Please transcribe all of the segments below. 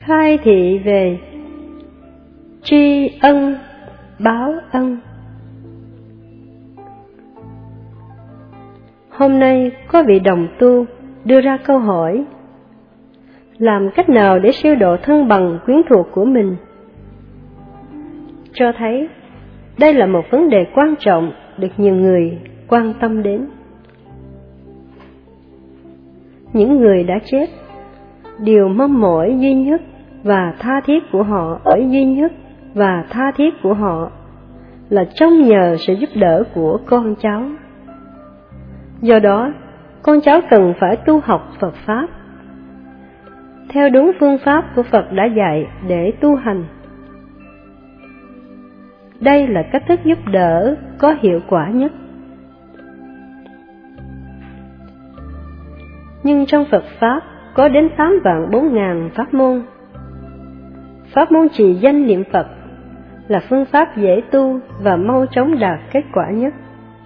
khai thị về tri ân báo ân. Hôm nay có vị đồng tu đưa ra câu hỏi: làm cách nào để siêu độ thân bằng quyến thuộc của mình? Cho thấy đây là một vấn đề quan trọng được nhiều người quan tâm đến. Những người đã chết, điều mong mỏi duy nhất và tha thiết của họ là trông nhờ sự giúp đỡ của con cháu. Do đó, con cháu cần phải tu học Phật Pháp theo đúng phương pháp của Phật đã dạy để tu hành. Đây là cách thức giúp đỡ có hiệu quả nhất. Nhưng trong Phật Pháp có đến 8.400.000 pháp môn. Pháp môn trì danh niệm Phật là phương pháp dễ tu và mau chóng đạt kết quả nhất.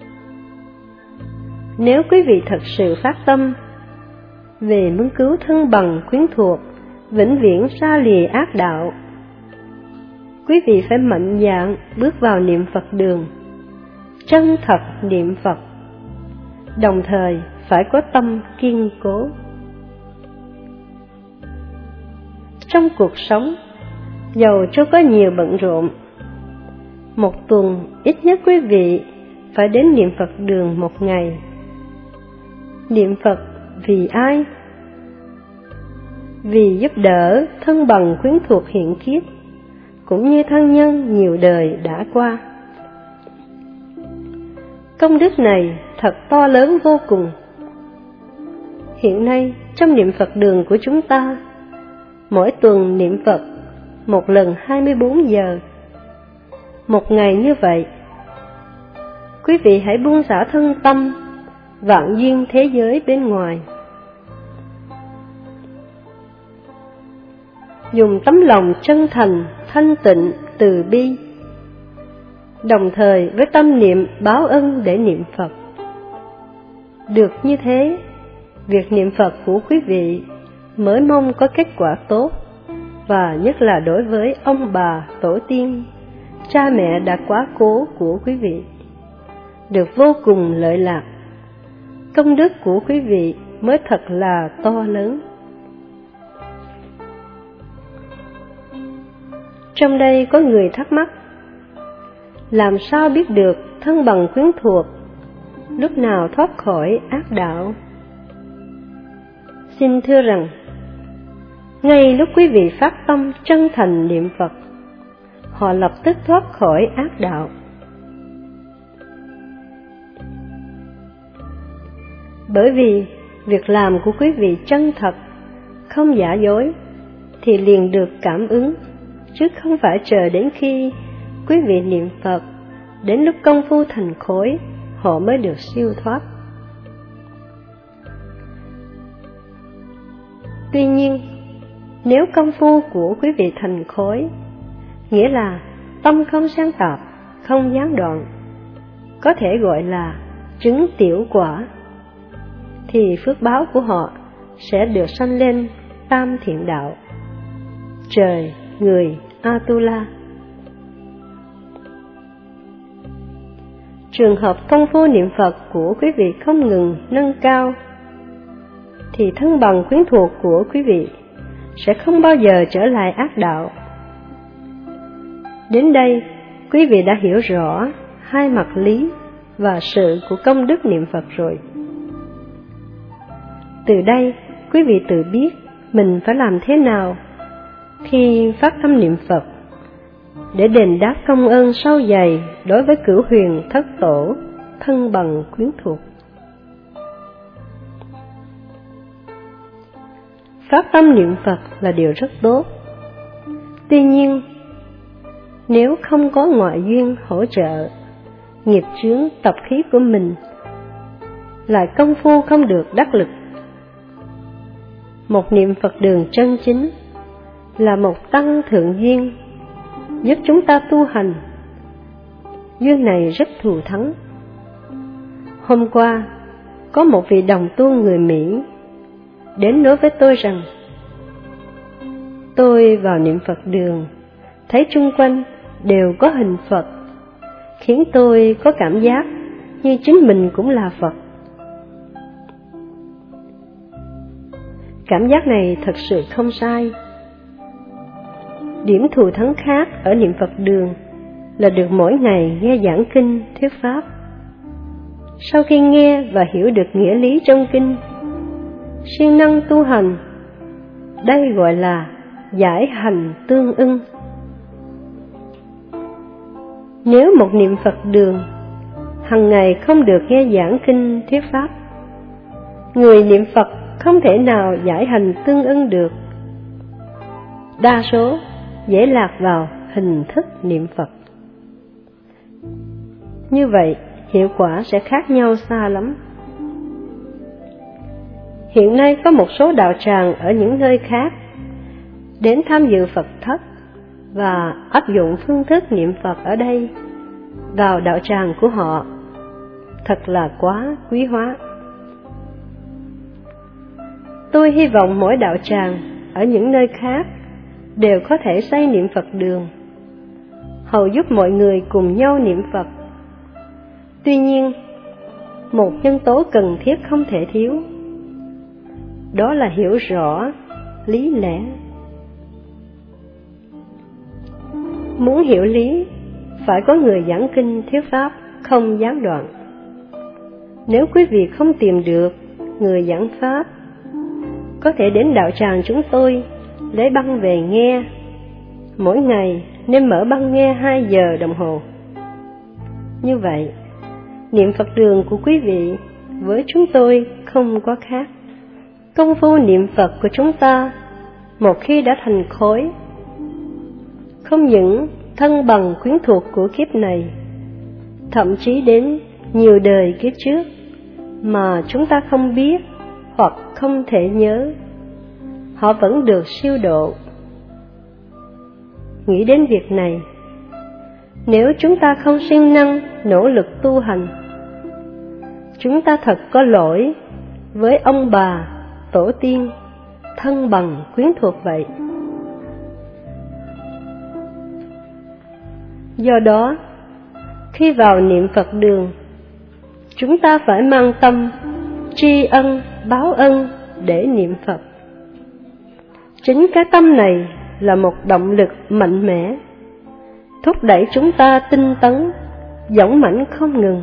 Nếu quý vị thật sự phát tâm về muốn cứu thân bằng quyến thuộc, vĩnh viễn xa lìa ác đạo, quý vị phải mạnh dạn bước vào niệm Phật đường, chân thật niệm Phật, đồng thời phải có tâm kiên cố. Trong cuộc sống, dầu cho có nhiều bận rộn, một tuần ít nhất quý vị phải đến niệm Phật đường một ngày. Niệm Phật vì ai? Vì giúp đỡ thân bằng quyến thuộc hiện kiếp, cũng như thân nhân nhiều đời đã qua. Công đức này thật to lớn vô cùng. Hiện nay trong niệm Phật đường của chúng ta, mỗi tuần niệm Phật một lần 24 giờ. Một ngày như vậy, quý vị hãy buông xả thân tâm, vạn duyên thế giới bên ngoài. Dùng tấm lòng chân thành, thanh tịnh, từ bi, đồng thời với tâm niệm báo ân để niệm Phật. Được như thế, việc niệm Phật của quý vị mới mong có kết quả tốt, và nhất là đối với ông bà, tổ tiên, cha mẹ đã quá cố của quý vị, được vô cùng lợi lạc. Công đức của quý vị mới thật là to lớn. Trong đây có người thắc mắc: làm sao biết được thân bằng quyến thuộc lúc nào thoát khỏi ác đạo? Xin thưa rằng, ngay lúc quý vị phát tâm chân thành niệm Phật, họ lập tức thoát khỏi ác đạo. Bởi vì việc làm của quý vị chân thật, không giả dối, thì liền được cảm ứng, chứ không phải chờ đến khi quý vị niệm Phật, đến lúc công phu thành khối, họ mới được siêu thoát. Tuy nhiên, nếu công phu của quý vị thành khối, nghĩa là tâm không sáng tạp, không gián đoạn, có thể gọi là chứng tiểu quả, thì phước báo của họ sẽ được sanh lên tam thiện đạo, trời, người, Atula. Trường hợp công phu niệm Phật của quý vị không ngừng nâng cao, thì thân bằng quyến thuộc của quý vị sẽ không bao giờ trở lại ác đạo. Đến đây, quý vị đã hiểu rõ hai mặt lý và sự của công đức niệm Phật rồi. Từ đây, quý vị tự biết mình phải làm thế nào khi phát tâm niệm Phật để đền đáp công ơn sâu dày đối với cửu huyền thất tổ, thân bằng quyến thuộc. Phát tâm niệm Phật là điều rất tốt. Tuy nhiên, nếu không có ngoại duyên hỗ trợ, nghiệp chướng tập khí của mình lại công phu không được đắc lực. Một niệm Phật đường chân chính là một tăng thượng duyên giúp chúng ta tu hành. Duyên này rất thù thắng. Hôm qua, có một vị đồng tu người Mỹ đến nói với tôi rằng: Tôi vào niệm Phật đường, thấy chung quanh đều có hình Phật, khiến tôi có cảm giác như chính mình cũng là Phật. Cảm giác này thật sự không sai. Điểm thù thắng khác ở niệm Phật đường là được mỗi ngày nghe giảng kinh thuyết pháp. Sau khi nghe và hiểu được nghĩa lý trong kinh, siêng năng tu hành, đây gọi là giải hành tương ưng. Nếu một niệm Phật đường hằng ngày không được nghe giảng kinh thuyết pháp, người niệm Phật không thể nào giải hành tương ưng được. Đa số dễ lạc vào hình thức niệm Phật. Như vậy, hiệu quả sẽ khác nhau xa lắm. Hiện nay có một số đạo tràng ở những nơi khác đến tham dự Phật thất và áp dụng phương thức niệm Phật ở đây vào đạo tràng của họ. Thật là quá quý hóa. Tôi hy vọng mỗi đạo tràng ở những nơi khác đều có thể xây niệm Phật đường, hầu giúp mọi người cùng nhau niệm Phật. Tuy nhiên, một nhân tố cần thiết không thể thiếu, đó là hiểu rõ lý lẽ. Muốn hiểu lý, phải có người giảng kinh thuyết pháp không gián đoạn. Nếu quý vị không tìm được người giảng pháp, có thể đến đạo tràng chúng tôi lấy băng về nghe. Mỗi ngày nên mở băng nghe 2 giờ đồng hồ. Như vậy, niệm Phật đường của quý vị với chúng tôi không có khác. Công phu niệm Phật của chúng ta một khi đã thành khối, không những thân bằng quyến thuộc của kiếp này, thậm chí đến nhiều đời kiếp trước mà chúng ta không biết hoặc không thể nhớ, họ vẫn được siêu độ. Nghĩ đến việc này, nếu chúng ta không siêng năng nỗ lực tu hành, chúng ta thật có lỗi với ông bà, tổ tiên, thân bằng quyến thuộc vậy. Do đó, khi vào niệm Phật đường, chúng ta phải mang tâm tri ân, báo ân để niệm Phật. Chính cái tâm này là một động lực mạnh mẽ, thúc đẩy chúng ta tinh tấn, dũng mãnh không ngừng.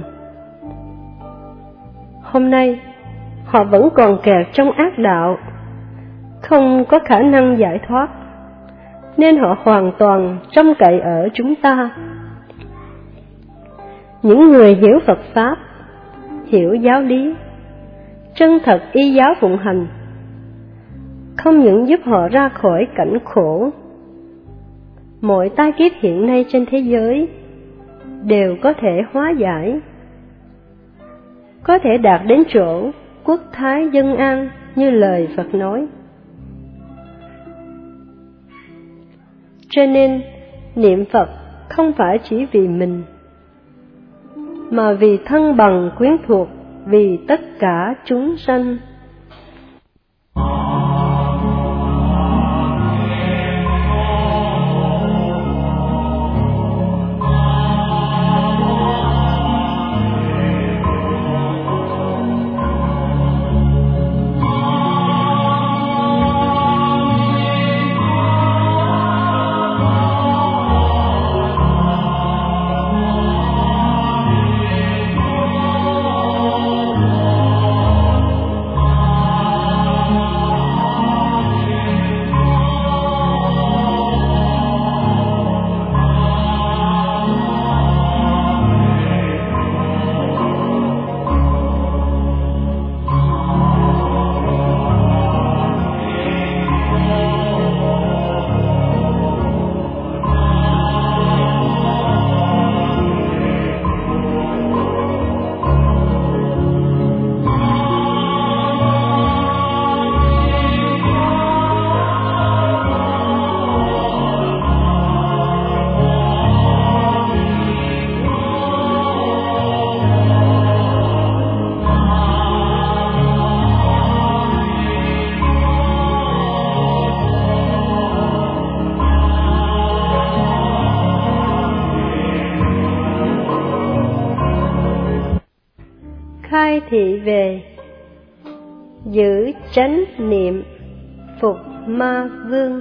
Hôm nay, họ vẫn còn kẹt trong ác đạo, không có khả năng giải thoát, nên họ hoàn toàn trông cậy ở chúng ta. Những người hiểu Phật Pháp, hiểu giáo lý, chân thật y giáo phụng hành, không những giúp họ ra khỏi cảnh khổ, mọi tai kiếp hiện nay trên thế giới đều có thể hóa giải, có thể đạt đến chỗ quốc thái dân an như lời Phật nói. Cho nên, niệm Phật không phải chỉ vì mình, mà vì thân bằng quyến thuộc, vì tất cả chúng sanh. thị về giữ chánh niệm phục ma vương.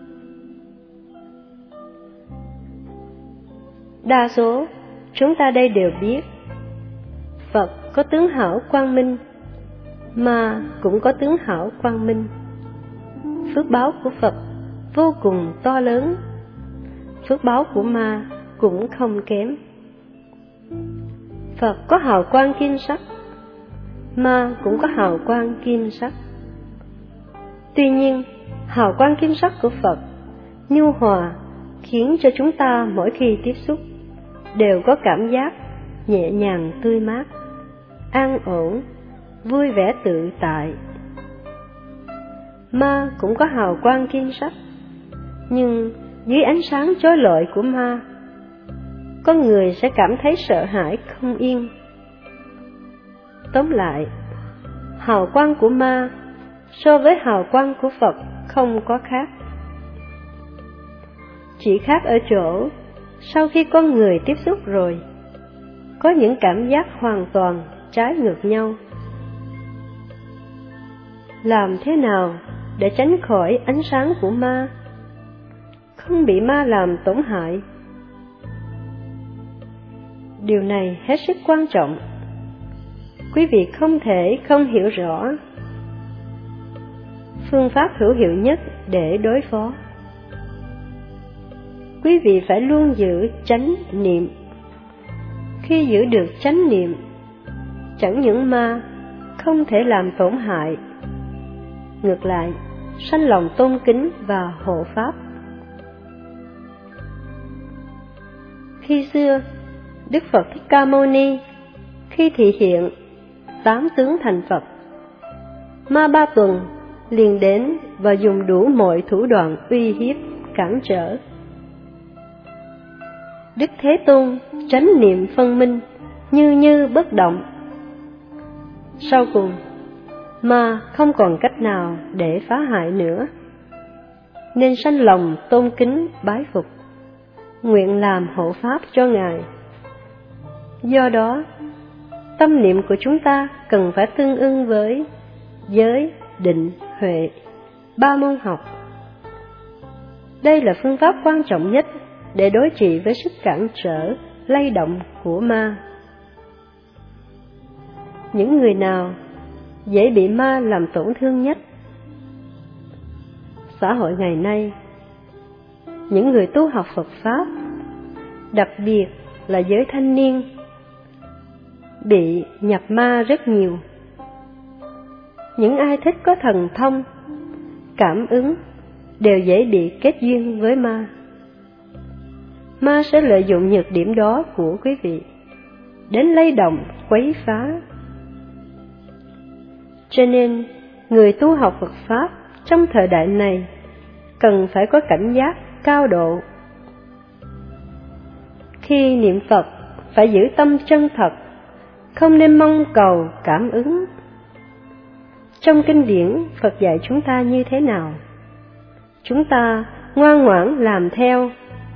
Đa số chúng ta đây đều biết Phật có tướng hảo quang minh, ma cũng có tướng hảo quang minh. Phước báo của Phật vô cùng to lớn, phước báo của ma cũng không kém. Phật có hào quang kim sắc, ma cũng có hào quang kim sắc. Tuy nhiên, hào quang kim sắc của Phật nhu hòa khiến cho chúng ta mỗi khi tiếp xúc đều có cảm giác nhẹ nhàng tươi mát, an ổn, vui vẻ tự tại. Ma cũng có hào quang kim sắc, nhưng dưới ánh sáng chói lọi của ma, con người sẽ cảm thấy sợ hãi không yên. Tóm lại, hào quang của ma so với hào quang của Phật không có khác. Chỉ khác ở chỗ, sau khi con người tiếp xúc rồi, có những cảm giác hoàn toàn trái ngược nhau. Làm thế nào để tránh khỏi ánh sáng của ma, không bị ma làm tổn hại? Điều này hết sức quan trọng. Quý vị không thể không hiểu rõ phương pháp hữu hiệu nhất để đối phó. Quý vị phải luôn giữ chánh niệm. Khi giữ được chánh niệm, chẳng những ma không thể làm tổn hại, ngược lại sanh lòng tôn kính và hộ pháp. Khi xưa, Đức Phật Thích Ca Mâu Ni khi thị hiện 8 tướng thành Phật, ma Ba Tuần liền đến và dùng đủ mọi thủ đoạn uy hiếp, cản trở. Đức Thế Tôn chánh niệm phân minh, như bất động. Sau cùng, ma không còn cách nào để phá hại nữa, nên sanh lòng tôn kính bái phục, nguyện làm hộ pháp cho Ngài. Do đó, tâm niệm của chúng ta cần phải tương ưng với giới, định, huệ, 3 môn học. Đây là phương pháp quan trọng nhất để đối trị với sức cản trở, lay động của ma. Những người nào dễ bị ma làm tổn thương nhất? Xã hội ngày nay, những người tu học Phật Pháp, đặc biệt là giới thanh niên, bị nhập ma rất nhiều. Những ai thích có thần thông, cảm ứng đều dễ bị kết duyên với ma. Ma sẽ lợi dụng nhược điểm đó của quý vị đến lay động, quấy phá. Cho nên, người tu học Phật Pháp trong thời đại này cần phải có cảnh giác cao độ. Khi niệm Phật phải giữ tâm chân thật, không nên mong cầu cảm ứng. Trong kinh điển, Phật dạy chúng ta như thế nào? Chúng ta ngoan ngoãn làm theo.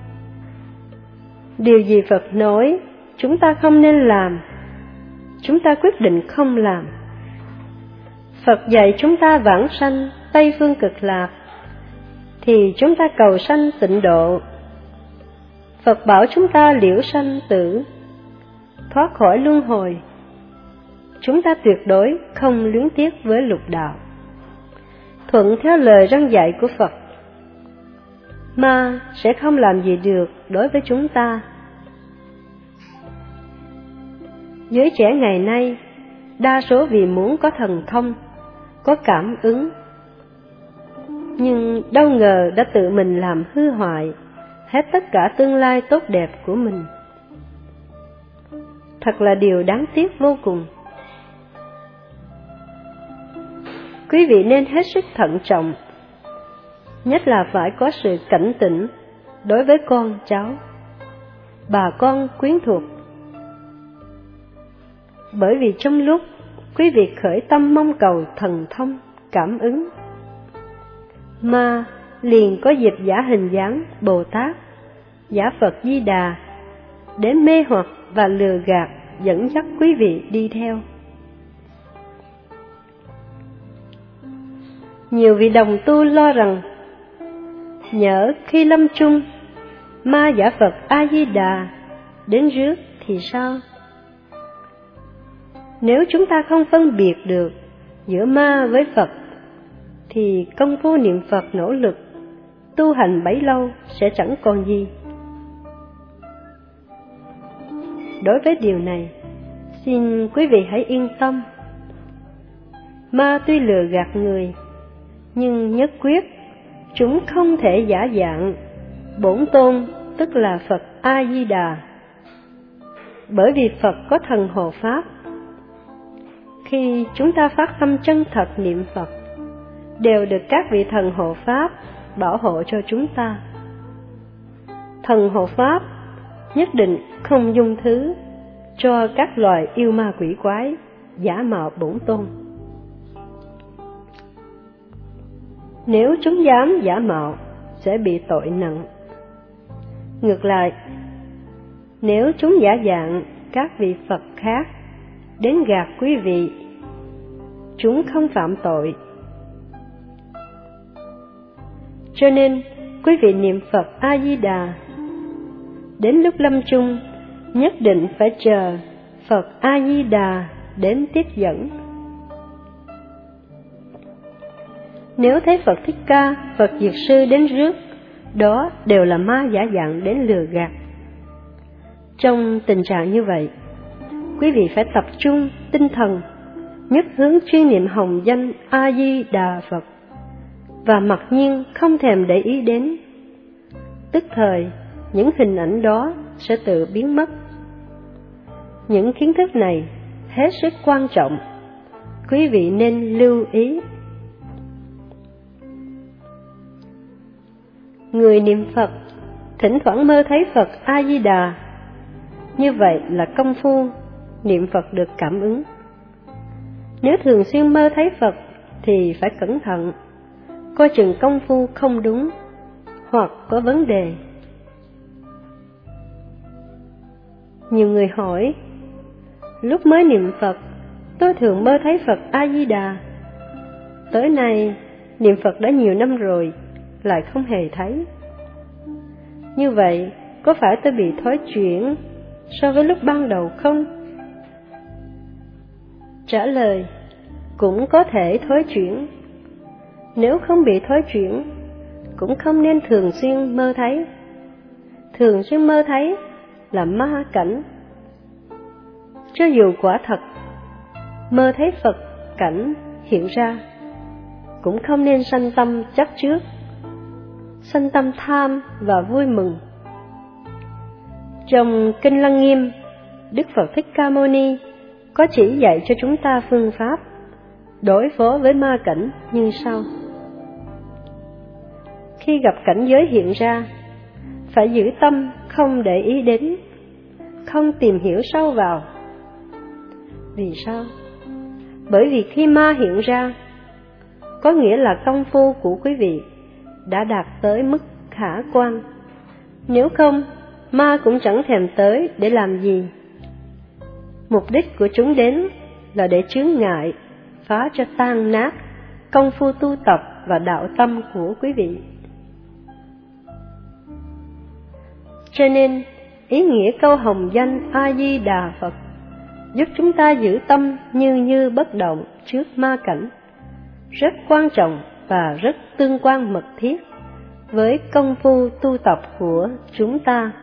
Điều gì Phật nói, chúng ta không nên làm, chúng ta quyết định không làm. Phật dạy chúng ta vãng sanh Tây phương cực lạc, thì chúng ta cầu sanh tịnh độ. Phật bảo chúng ta liễu sanh tử, thoát khỏi luân hồi. Chúng ta tuyệt đối không luyến tiếc với lục đạo, thuận theo lời răn dạy của Phật. Ma sẽ không làm gì được đối với chúng ta. Giới trẻ ngày nay, đa số vì muốn có thần thông, có cảm ứng, nhưng đâu ngờ đã tự mình làm hư hoại hết tất cả tương lai tốt đẹp của mình. Thật là điều đáng tiếc vô cùng. Quý vị nên hết sức thận trọng, nhất là phải có sự cảnh tỉnh đối với con cháu, bà con quyến thuộc. Bởi vì trong lúc quý vị khởi tâm mong cầu thần thông, cảm ứng, ma liền có dịp giả hình dáng Bồ Tát, giả Phật Di Đà để mê hoặc và lừa gạt, dẫn dắt quý vị đi theo. Nhiều vị đồng tu lo rằng nhỡ khi lâm chung, ma giả Phật A-di-đà đến rước thì sao? Nếu chúng ta không phân biệt được giữa ma với Phật, thì công phu niệm Phật nỗ lực tu hành bấy lâu sẽ chẳng còn gì. Đối với điều này, xin quý vị hãy yên tâm. Ma tuy lừa gạt người, nhưng nhất quyết chúng không thể giả dạng Bổn Tôn, tức là Phật A-di-đà. Bởi vì Phật có thần hộ pháp. Khi chúng ta phát tâm chân thật niệm Phật, đều được các vị thần hộ pháp bảo hộ cho chúng ta. Thần hộ pháp nhất định không dung thứ cho các loài yêu ma quỷ quái giả mạo Bổn Tôn. Nếu chúng dám giả mạo sẽ bị tội nặng. Ngược lại, nếu chúng giả dạng các vị Phật khác đến gạt quý vị, chúng không phạm tội. Cho nên, quý vị niệm Phật A-di-đà, đến lúc lâm chung nhất định phải chờ Phật A-di-đà đến tiếp dẫn. Nếu thấy Phật Thích Ca, Phật Diệt Sư đến rước, đó đều là ma giả dạng đến lừa gạt. Trong tình trạng như vậy, quý vị phải tập trung tinh thần, nhất hướng chuyên niệm hồng danh A-di-đà Phật, và mặc nhiên không thèm để ý đến. Tức thời, những hình ảnh đó sẽ tự biến mất. Những kiến thức này hết sức quan trọng, quý vị nên lưu ý. Người niệm Phật thỉnh thoảng mơ thấy Phật A-di-đà, như vậy là công phu niệm Phật được cảm ứng. Nếu thường xuyên mơ thấy Phật thì phải cẩn thận, coi chừng công phu không đúng hoặc có vấn đề. Nhiều người hỏi, lúc mới niệm Phật tôi thường mơ thấy Phật A-di-đà, tới nay niệm Phật đã nhiều năm rồi lại không hề thấy. Như vậy có phải tôi bị thói chuyển so với lúc ban đầu không? Trả lời, cũng có thể thói chuyển. Nếu không bị thói chuyển, cũng không nên thường xuyên mơ thấy. Thường xuyên mơ thấy là ma cảnh. Cho dù quả thật mơ thấy Phật cảnh hiện ra, cũng không nên sanh tâm chấp trước, sanh tâm tham và vui mừng. Trong Kinh Lăng Nghiêm, Đức Phật Thích Ca Mâu Ni có chỉ dạy cho chúng ta phương pháp đối phó với ma cảnh như sau. Khi gặp cảnh giới hiện ra, phải giữ tâm không để ý đến, không tìm hiểu sâu vào. Vì sao? Bởi vì khi ma hiện ra, có nghĩa là công phu của quý vị đã đạt tới mức khả quan. Nếu không, ma cũng chẳng thèm tới để làm gì. Mục đích của chúng đến là để chướng ngại, phá cho tan nát công phu tu tập và đạo tâm của quý vị. Cho nên, ý nghĩa câu hồng danh A-di-đà Phật giúp chúng ta giữ tâm như bất động trước ma cảnh, rất quan trọng và rất tương quan mật thiết với công phu tu tập của chúng ta.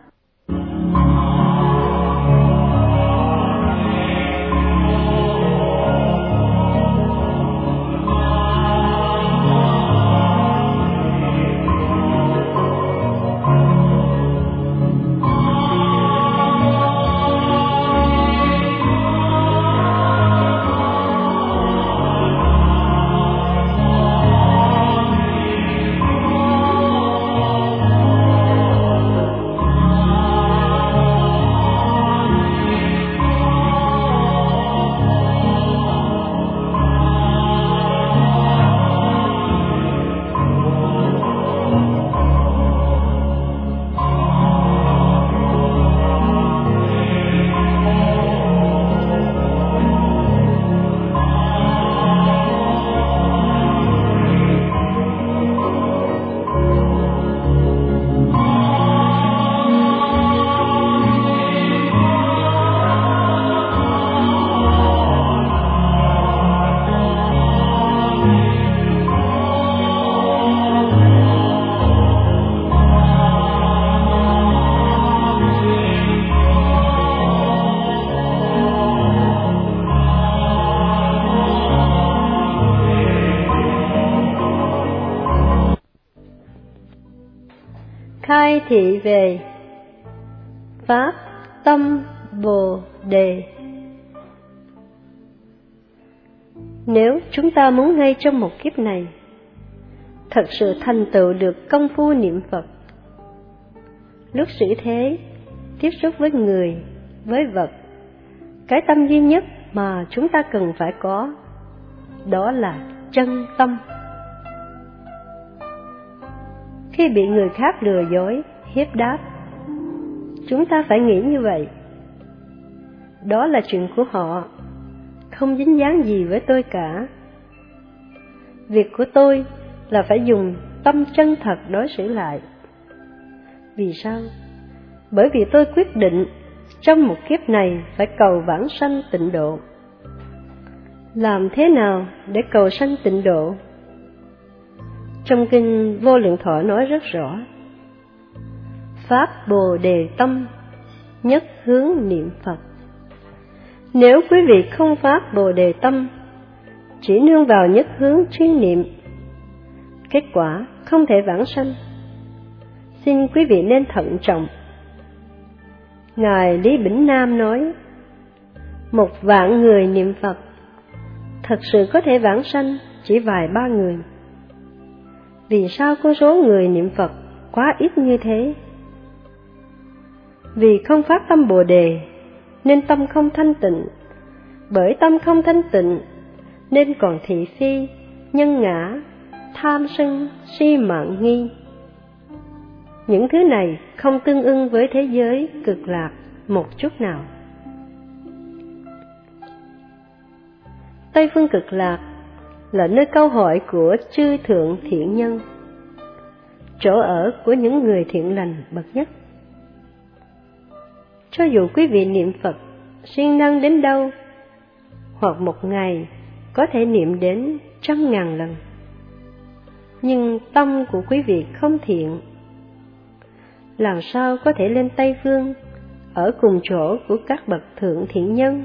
khai thị về Pháp tâm Bồ Đề. Nếu chúng ta muốn ngay trong một kiếp này thật sự thành tựu được công phu niệm Phật, lúc xử thế, tiếp xúc với người, với vật, cái tâm duy nhất mà chúng ta cần phải có, đó là chân tâm. Khi bị người khác lừa dối, hiếp đáp, chúng ta phải nghĩ như vậy: đó là chuyện của họ, không dính dáng gì với tôi cả. Việc của tôi là phải dùng tâm chân thật đối xử lại. Vì sao? Bởi vì tôi quyết định trong một kiếp này phải cầu vãng sanh tịnh độ. Làm thế nào để cầu sanh tịnh độ? Trong kinh Vô Lượng Thọ nói rất rõ: Pháp Bồ Đề Tâm, nhất hướng niệm Phật. Nếu quý vị không phát Bồ Đề Tâm, chỉ nương vào nhất hướng chuyên niệm, kết quả không thể vãng sanh. Xin quý vị nên thận trọng. Ngài Lý Bỉnh Nam nói, 1.000.000 người niệm Phật, thật sự có thể vãng sanh chỉ vài ba người. Vì sao con số người niệm Phật quá ít như thế? Vì không phát tâm Bồ Đề nên tâm không thanh tịnh, bởi tâm không thanh tịnh nên còn thị phi, nhân ngã, tham sân, si mạng nghi. Những thứ này không tương ưng với thế giới cực lạc một chút nào. Tây phương cực lạc là nơi câu hỏi của chư thượng thiện nhân, chỗ ở của những người thiện lành bậc nhất. Cho dù quý vị niệm Phật siêng năng đến đâu, hoặc một ngày có thể niệm đến 100.000 lần, nhưng tâm của quý vị không thiện, làm sao có thể lên Tây phương ở cùng chỗ của các bậc thượng thiện nhân?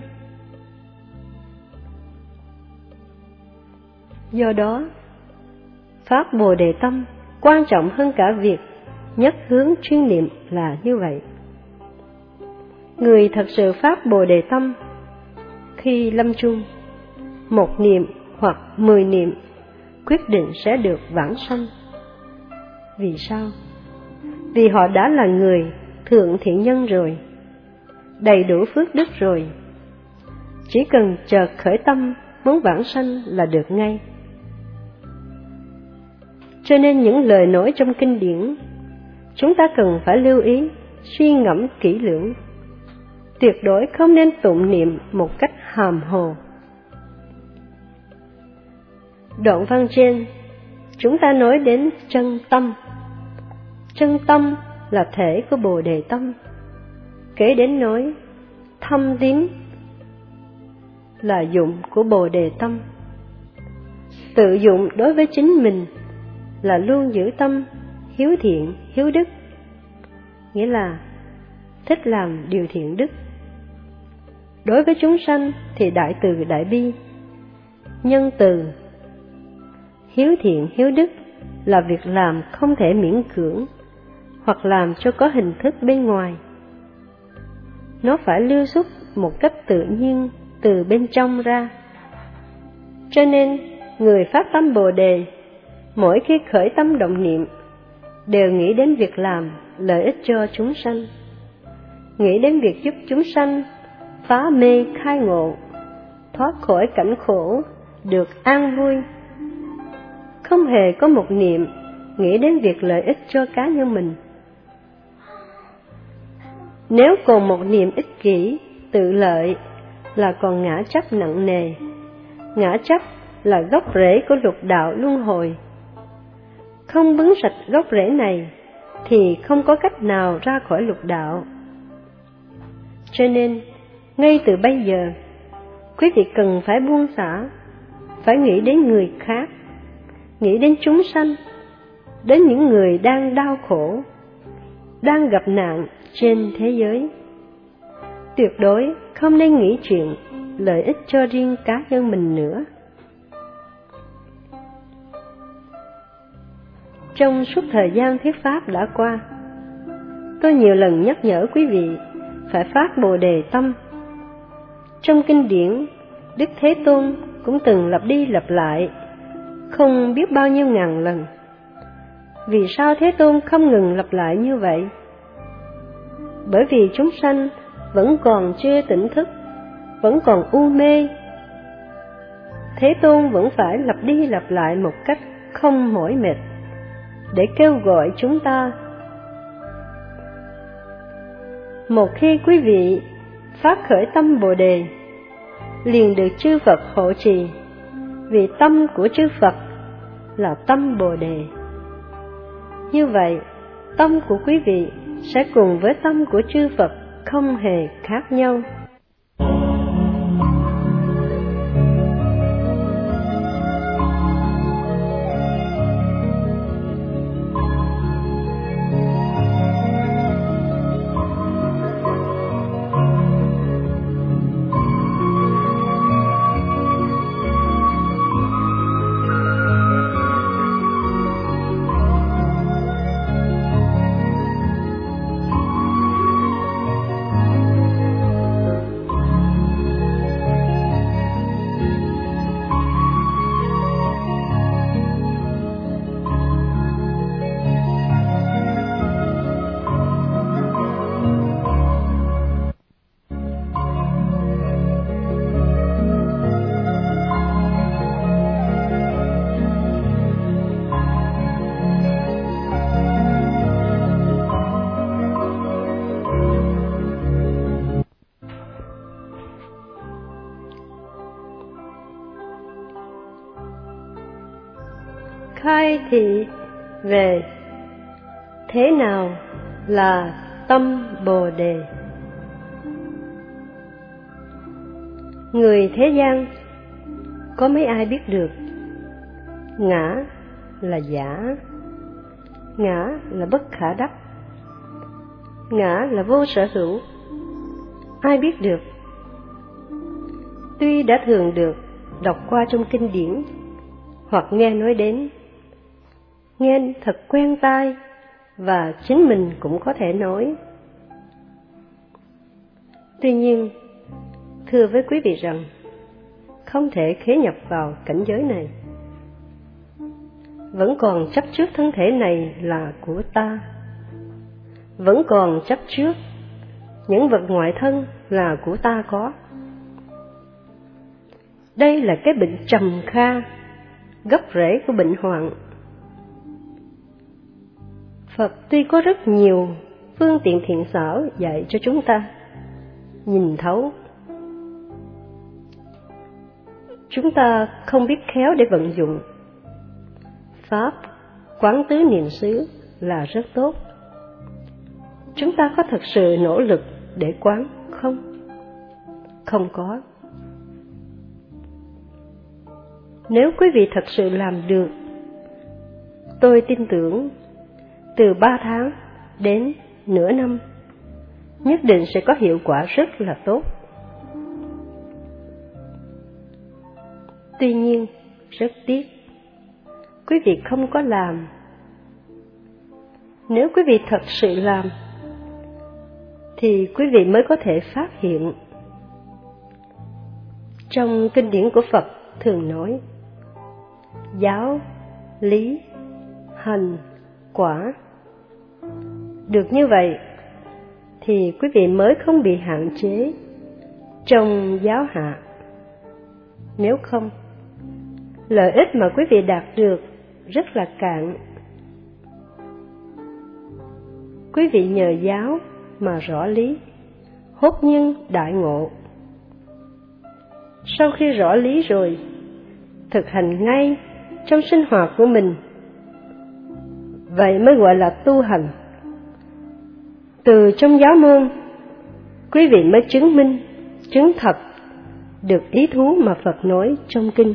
Do đó, Pháp Bồ Đề Tâm quan trọng hơn cả việc nhất hướng chuyên niệm là như vậy. Người thật sự Pháp Bồ Đề Tâm, khi lâm chung, 1 niệm hoặc 10 niệm quyết định sẽ được vãng sanh. Vì sao? Vì họ đã là người thượng thiện nhân rồi, đầy đủ phước đức rồi, chỉ cần chợt khởi tâm muốn vãng sanh là được ngay. Cho nên những lời nói trong kinh điển, chúng ta cần phải lưu ý, suy ngẫm kỹ lưỡng, tuyệt đối không nên tụng niệm một cách hàm hồ. Đoạn văn trên, chúng ta nói đến chân tâm. Chân tâm là thể của Bồ Đề Tâm. Kế đến nói thâm tín là dụng của Bồ Đề Tâm. Tự dụng đối với chính mình là luôn giữ tâm hiếu thiện, hiếu đức, nghĩa là thích làm điều thiện đức. Đối với chúng sanh thì đại từ đại bi, nhân từ. Hiếu thiện, hiếu đức là việc làm không thể miễn cưỡng hoặc làm cho có hình thức bên ngoài. Nó phải lưu xuất một cách tự nhiên từ bên trong ra. Cho nên, người phát tâm Bồ Đề, mỗi khi khởi tâm động niệm, đều nghĩ đến việc làm lợi ích cho chúng sanh, nghĩ đến việc giúp chúng sanh phá mê khai ngộ, thoát khỏi cảnh khổ, được an vui. Không hề có một niệm nghĩ đến việc lợi ích cho cá nhân mình. Nếu còn một niệm ích kỷ, tự lợi là còn ngã chấp nặng nề. Ngã chấp là gốc rễ của lục đạo luân hồi. Không bứng sạch gốc rễ này thì không có cách nào ra khỏi lục đạo. Cho nên, ngay từ bây giờ, quý vị cần phải buông xả, phải nghĩ đến người khác, nghĩ đến chúng sanh, đến những người đang đau khổ, đang gặp nạn trên thế giới. Tuyệt đối không nên nghĩ chuyện lợi ích cho riêng cá nhân mình nữa. Trong suốt thời gian thuyết pháp đã qua, tôi nhiều lần nhắc nhở quý vị phải phát Bồ Đề tâm. Trong kinh điển, Đức Thế Tôn cũng từng lặp đi lặp lại không biết bao nhiêu ngàn lần. Vì sao Thế Tôn không ngừng lặp lại như vậy? Bởi vì chúng sanh vẫn còn chưa tỉnh thức, vẫn còn u mê. Thế Tôn vẫn phải lặp đi lặp lại một cách không mỏi mệt để kêu gọi chúng ta. Một khi quý vị phát khởi tâm Bồ Đề, liền được chư Phật hộ trì, vì tâm của chư Phật là tâm Bồ Đề. Như vậy, tâm của quý vị sẽ cùng với tâm của chư Phật không hề khác nhau. Khai thị về thế nào là tâm Bồ Đề. Người thế gian có mấy ai biết được ngã là giả, ngã là bất khả đắc, ngã là vô sở hữu? Ai biết được? Tuy đã thường được đọc qua trong kinh điển hoặc nghe nói đến, nghe thật quen tai, và chính mình cũng có thể nói. Tuy nhiên, thưa với quý vị rằng, không thể khế nhập vào cảnh giới này. Vẫn còn chấp trước thân thể này là của ta, vẫn còn chấp trước những vật ngoại thân là của ta có. Đây là cái bệnh trầm kha, gốc rễ của bệnh hoạn. Phật tuy có rất nhiều phương tiện thiện xảo dạy cho chúng ta nhìn thấu, chúng ta không biết khéo để vận dụng. Pháp quán tứ niệm xứ là rất tốt. Chúng ta có thật sự nỗ lực để quán không? Không có. Nếu quý vị thật sự làm được, tôi tin tưởng từ 3 tháng đến nửa năm, nhất định sẽ có hiệu quả rất là tốt. Tuy nhiên, rất tiếc, quý vị không có làm. Nếu quý vị thật sự làm, thì quý vị mới có thể phát hiện. Trong kinh điển của Phật thường nói, giáo, lý, hành, quả. Được như vậy, thì quý vị mới không bị hạn chế trong giáo hạ. Nếu không, lợi ích mà quý vị đạt được rất là cạn. Quý vị nhờ giáo mà rõ lý, hốt nhân đại ngộ. Sau khi rõ lý rồi, thực hành ngay trong sinh hoạt của mình, vậy mới gọi là tu hành. Từ trong giáo môn, quý vị mới chứng minh, chứng thật được ý thú mà Phật nói trong kinh.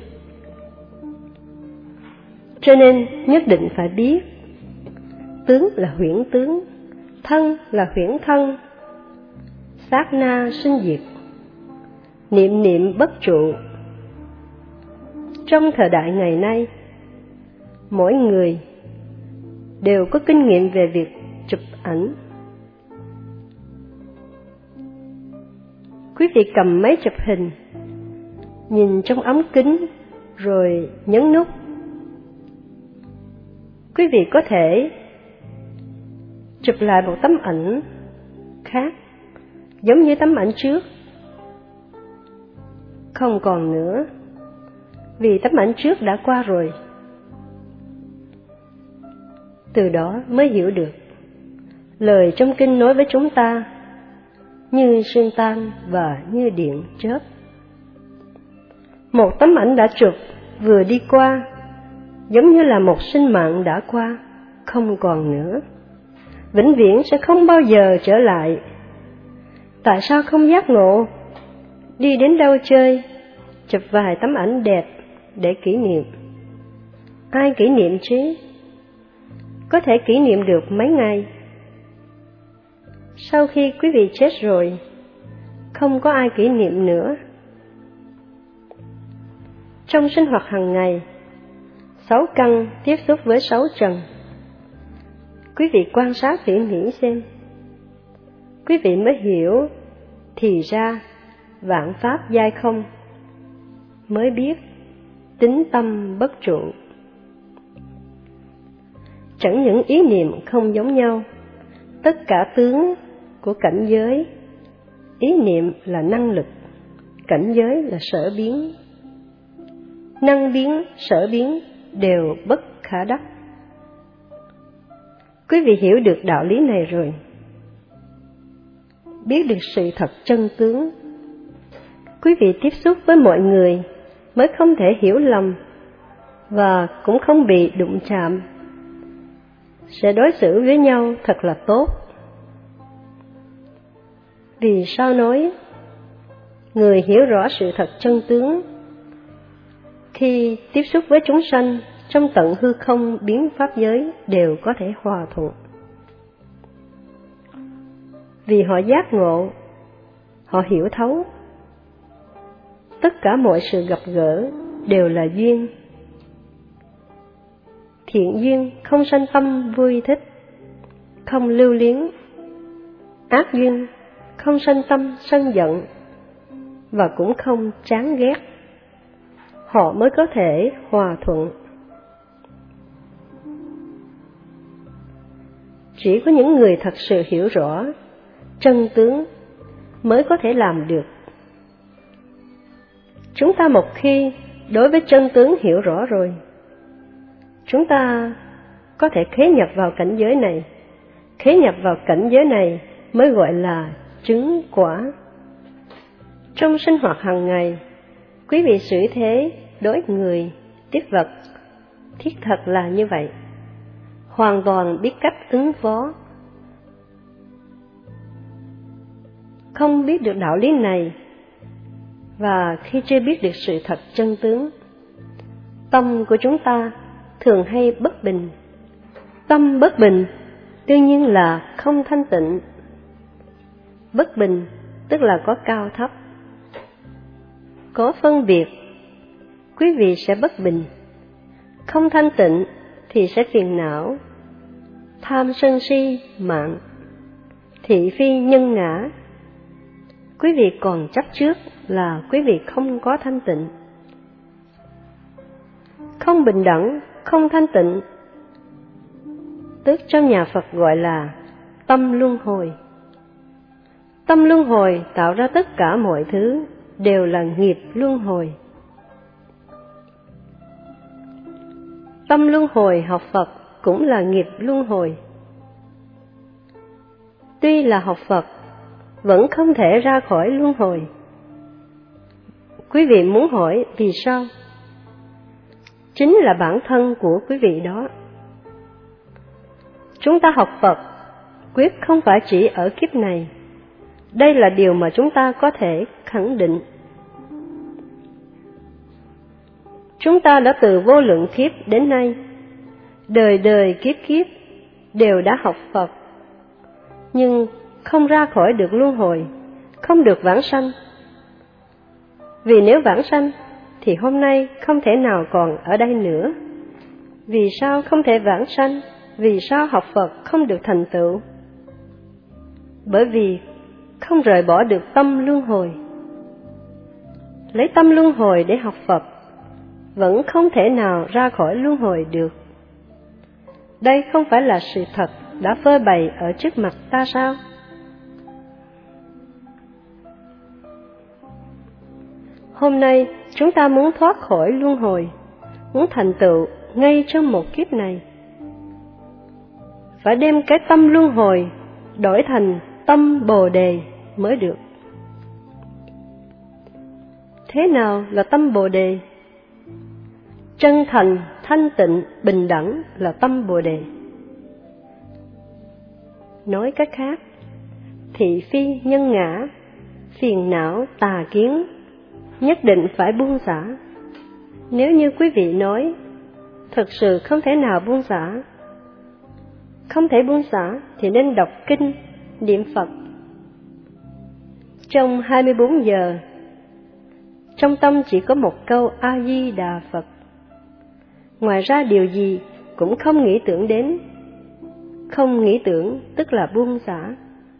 Cho nên nhất định phải biết, tướng là huyễn tướng, thân là huyễn thân, sát na sinh diệt, niệm niệm bất trụ. Trong thời đại ngày nay, mỗi người đều có kinh nghiệm về việc chụp ảnh, quý vị cầm máy chụp hình, nhìn trong ống kính rồi nhấn nút. Quý vị có thể chụp lại một tấm ảnh khác, giống như tấm ảnh trước. Không còn nữa, vì tấm ảnh trước đã qua rồi. Từ đó mới hiểu được lời trong kinh nói với chúng ta, như sương tan và như điện chớp. Một tấm ảnh đã chụp vừa đi qua, giống như là một sinh mạng đã qua, không còn nữa, vĩnh viễn sẽ không bao giờ trở lại. Tại sao không giác ngộ, đi đến đâu chơi, chụp vài tấm ảnh đẹp để kỷ niệm? Ai kỷ niệm chứ? Có thể kỷ niệm được mấy ngày. Sau khi quý vị chết rồi, không có ai kỷ niệm nữa. Trong sinh hoạt hàng ngày, 6 căn tiếp xúc với 6 trần. Quý vị quan sát tỉ mỉ xem, quý vị mới hiểu thì ra vạn pháp giai không, mới biết tính tâm bất trụ. Chẳng những ý niệm không giống nhau, tất cả tướng của cảnh giới, ý niệm là năng lực, cảnh giới là sở biến. Năng biến, sở biến đều bất khả đắc. Quý vị hiểu được đạo lý này rồi, biết được sự thật chân tướng, quý vị tiếp xúc với mọi người mới không thể hiểu lầm và cũng không bị đụng chạm, sẽ đối xử với nhau thật là tốt. Vì sao nói người hiểu rõ sự thật chân tướng khi tiếp xúc với chúng sanh trong tận hư không biến pháp giới đều có thể hòa thuận? Vì họ giác ngộ, họ hiểu thấu, tất cả mọi sự gặp gỡ đều là duyên. Thiện duyên không sanh tâm vui thích, không lưu luyến. Ác duyên không sanh tâm sân giận và cũng không chán ghét. Họ mới có thể hòa thuận. Chỉ có những người thật sự hiểu rõ chân tướng mới có thể làm được. Chúng ta một khi đối với chân tướng hiểu rõ rồi, chúng ta có thể khế nhập vào cảnh giới này. Khế nhập vào cảnh giới này mới gọi là chứng quả. Trong sinh hoạt hàng ngày, quý vị xử thế đối người, tiếp vật, thiết thật là như vậy, hoàn toàn biết cách ứng phó. Không biết được đạo lý này, và khi chưa biết được sự thật chân tướng, tâm của chúng ta thường hay bất bình. Tâm bất bình đương nhiên là không thanh tịnh. Bất bình tức là có cao thấp, có phân biệt, quý vị sẽ bất bình. Không thanh tịnh thì sẽ phiền não, tham sân si mạng, thị phi nhân ngã. Quý vị còn chấp trước là quý vị không có thanh tịnh. Không bình đẳng, không thanh tịnh, tức trong nhà Phật gọi là tâm luân hồi. Tâm luân hồi tạo ra tất cả mọi thứ đều là nghiệp luân hồi. Tâm luân hồi học Phật cũng là nghiệp luân hồi. Tuy là học Phật, vẫn không thể ra khỏi luân hồi. Quý vị muốn hỏi vì sao? Chính là bản thân của quý vị đó. Chúng ta học Phật quyết không phải chỉ ở kiếp này. Đây là điều mà chúng ta có thể khẳng định. Chúng ta đã từ vô lượng kiếp đến nay, đời đời kiếp kiếp đều đã học Phật, nhưng không ra khỏi được luân hồi, không được vãng sanh. Vì nếu vãng sanh thì hôm nay không thể nào còn ở đây nữa. Vì sao không thể vãng sanh? Vì sao học Phật không được thành tựu? Bởi vì không rời bỏ được tâm luân hồi. lấy tâm luân hồi để học Phật, vẫn không thể nào ra khỏi luân hồi được. Đây không phải là sự thật đã phơi bày ở trước mặt ta sao? Hôm nay chúng ta muốn thoát khỏi luân hồi, muốn thành tựu ngay trong một kiếp này. Phải đem cái tâm luân hồi đổi thành tâm Bồ Đề mới được. Thế nào là tâm Bồ Đề? Chân thành, thanh tịnh, bình đẳng là tâm Bồ Đề. Nói cách khác, thị phi nhân ngã, phiền não tà kiến nhất định phải buông xả. Nếu như quý vị nói thực sự không thể nào buông xả, không thể buông xả thì nên đọc kinh, niệm Phật. Trong 24 giờ, trong tâm chỉ có một câu A-di-đà Phật. Ngoài ra điều gì cũng không nghĩ tưởng đến. Không nghĩ tưởng tức là buông xả.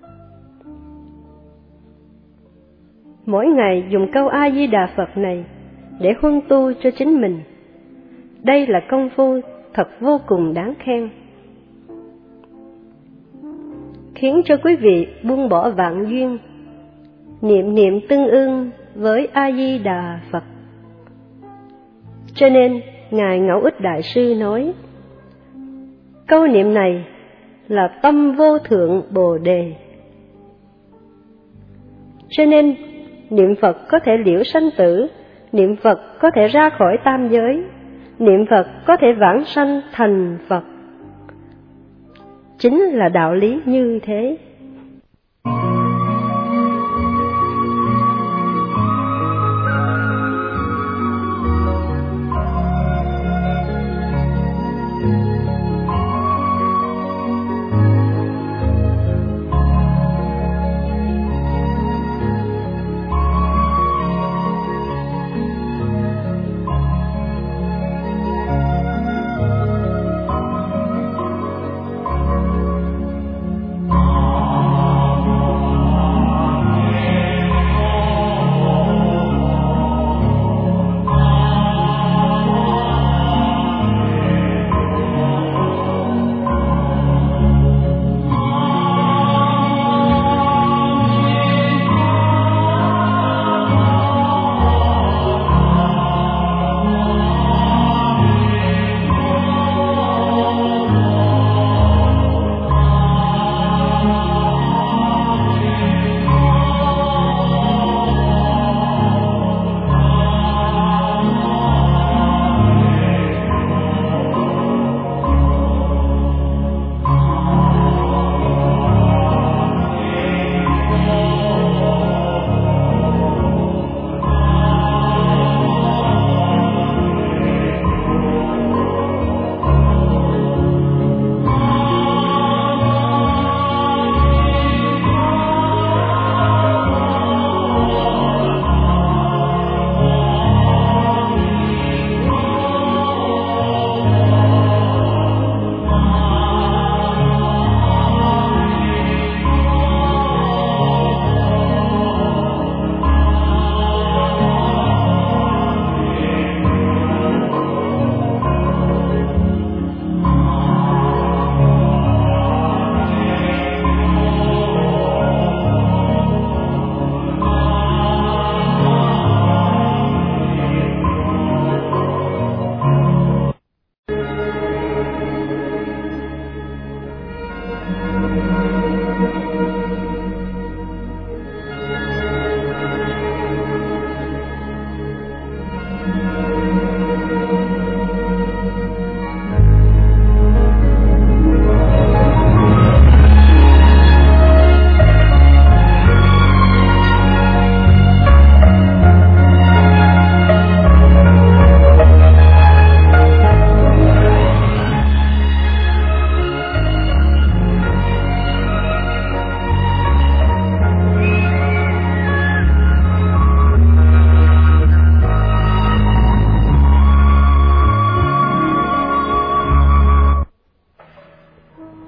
Mỗi ngày dùng câu A-di-đà Phật này để huân tu cho chính mình. Đây là công phu thật vô cùng đáng khen, khiến cho quý vị buông bỏ vạn duyên, niệm tương ưng với A-di-đà Phật. Cho nên Ngài Ngẫu Ích Đại Sư nói, câu niệm này là tâm vô thượng Bồ Đề. Cho nên niệm Phật có thể liễu sanh tử, niệm Phật có thể ra khỏi tam giới, niệm Phật có thể vãng sanh thành Phật. Chính là đạo lý như thế.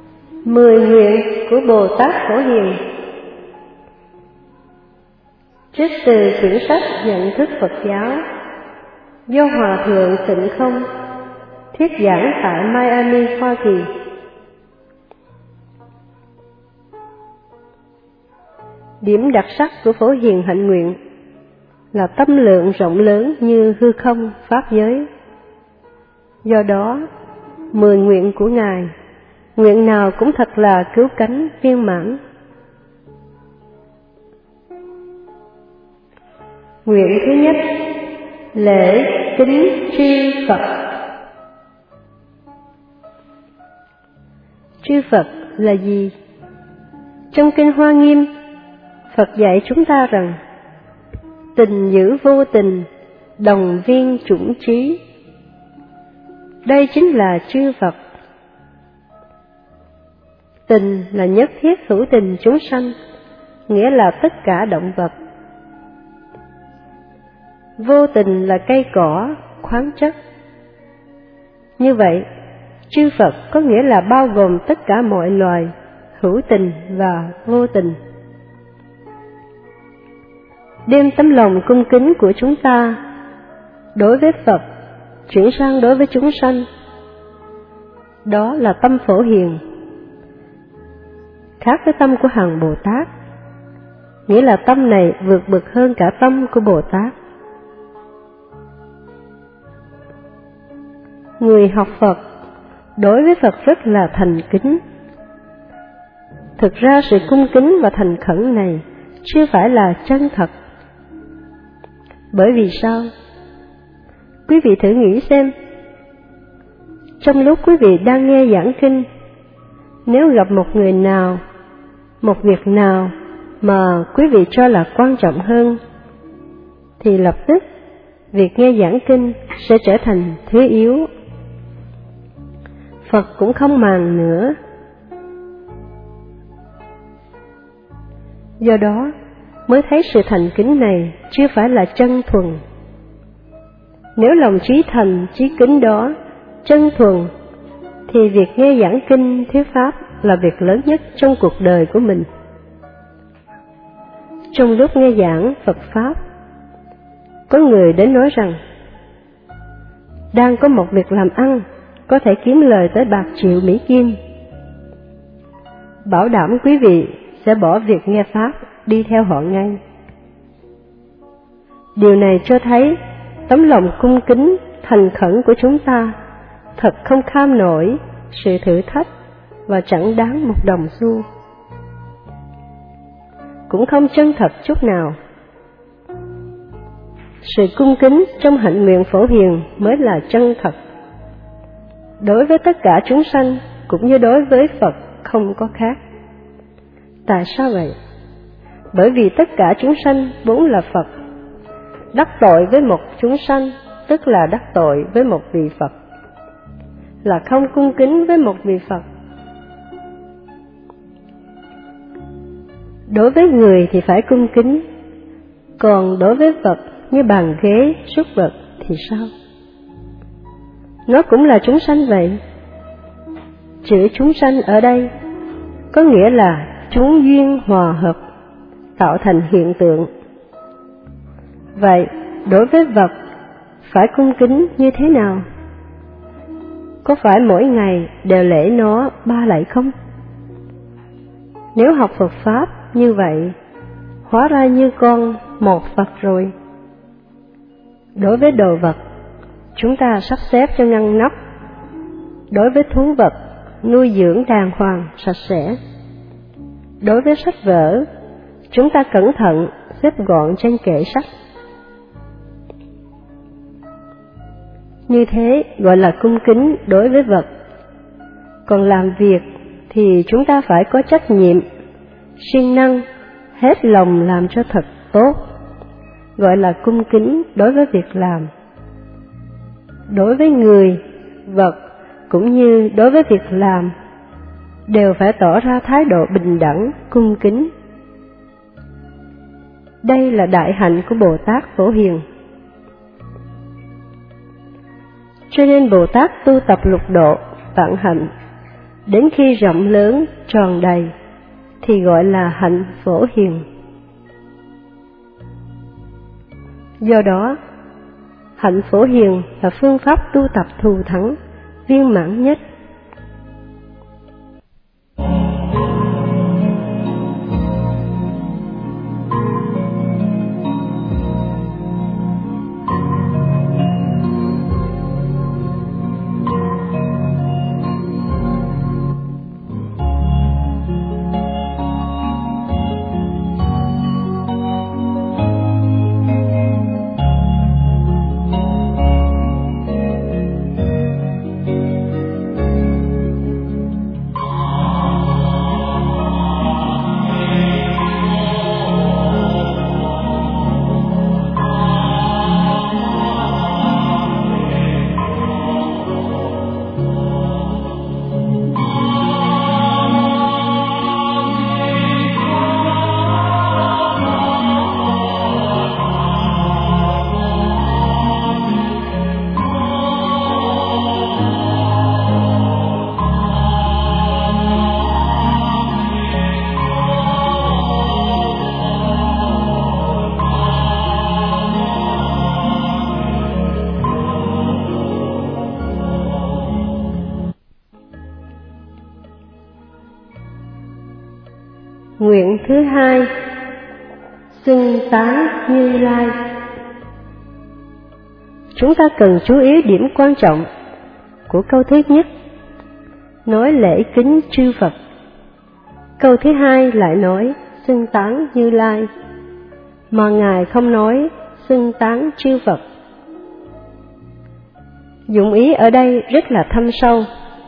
Mười nguyện của Bồ Tát Phổ Hiền. Trích từ quyển sách Nhận thức Phật giáo do Hòa Thượng Tịnh Không thuyết giảng tại Miami, Hoa Kỳ. Điểm đặc sắc của Phổ Hiền hạnh nguyện là tâm lượng rộng lớn như hư không pháp giới. Do đó, 10 nguyện của Ngài, nguyện nào cũng thật là cứu cánh viên mãn. Nguyện thứ nhất, lễ kính chư Phật. Chư Phật là gì? Trong Kinh Hoa Nghiêm, Phật dạy chúng ta rằng tình giữ vô tình, đồng viên chủng trí. Đây chính là chư Phật. Tình là nhất thiết hữu tình chúng sanh, nghĩa là tất cả động vật. Vô tình là cây cỏ, khoáng chất. Như vậy, chư Phật có nghĩa là bao gồm tất cả mọi loài, hữu tình và vô tình. Đem tấm lòng cung kính của chúng ta đối với Phật chuyển sang đối với chúng sanh, đó là tâm Phổ Hiền, khác với tâm của Hằng Bồ Tát, nghĩa là tâm này vượt bậc hơn cả tâm của Bồ Tát. Người học Phật đối với Phật rất là thành kính. Thực ra sự cung kính và thành khẩn này chưa phải là chân thật. Bởi vì sao? Quý vị thử nghĩ xem, trong lúc quý vị đang nghe giảng kinh, nếu gặp một người nào, một việc nào mà quý vị cho là quan trọng hơn, thì lập tức việc nghe giảng kinh sẽ trở thành thứ yếu. Phật cũng không màng nữa. Do đó mới thấy sự thành kính này chưa phải là chân thuần. Nếu lòng trí thành, trí kính đó chân thuần, thì việc nghe giảng kinh thuyết pháp là việc lớn nhất trong cuộc đời của mình. Trong lúc nghe giảng Phật pháp, có người đến nói rằng đang có một việc làm ăn có thể kiếm lời tới bạc triệu Mỹ Kim. Bảo đảm quý vị sẽ bỏ việc nghe pháp đi theo họ ngay. Điều này cho thấy tấm lòng cung kính, thành khẩn của chúng ta thật không kham nổi sự thử thách và chẳng đáng một đồng xu. Cũng không chân thật chút nào. Sự cung kính trong hạnh nguyện Phổ Hiền mới là chân thật. Đối với tất cả chúng sanh cũng như đối với Phật không có khác. Tại sao vậy? Bởi vì tất cả chúng sanh vốn là Phật. Đắc tội với một chúng sanh tức là đắc tội với một vị Phật, là không cung kính với một vị Phật. Đối với người thì phải cung kính, còn đối với vật như bàn ghế, súc vật thì sao? Nó cũng là chúng sanh vậy. Chữ chúng sanh ở đây có nghĩa là chúng duyên hòa hợp, tạo thành hiện tượng. Vậy, đối với vật, phải cung kính như thế nào? Có phải mỗi ngày đều lễ nó 3 lạy không? Nếu học Phật Pháp như vậy, hóa ra như con một Phật rồi. Đối với đồ vật, chúng ta sắp xếp cho ngăn nắp. Đối với thú vật, nuôi dưỡng đàng hoàng, sạch sẽ. Đối với sách vở, chúng ta cẩn thận xếp gọn trên kệ sách. Như thế gọi là cung kính đối với vật. Còn làm việc thì chúng ta phải có trách nhiệm, siêng năng, hết lòng làm cho thật tốt, gọi là cung kính đối với việc làm. Đối với người, vật cũng như đối với việc làm, đều phải tỏ ra thái độ bình đẳng, cung kính. Đây là đại hạnh của Bồ Tát Phổ Hiền. Cho nên Bồ Tát tu tập lục độ, vạn hạnh, đến khi rộng lớn, tròn đầy, thì gọi là hạnh Phổ Hiền. Do đó, hạnh phổ hiền là phương pháp tu tập thù thắng, viên mãn nhất. Nguyện thứ hai, xưng tán Như Lai. Chúng ta cần chú ý điểm quan trọng của câu thứ nhất, nói lễ kính chư Phật. Câu thứ hai lại nói xưng tán Như Lai, mà Ngài không nói xưng tán chư Phật. Dụng ý ở đây rất là thâm sâu.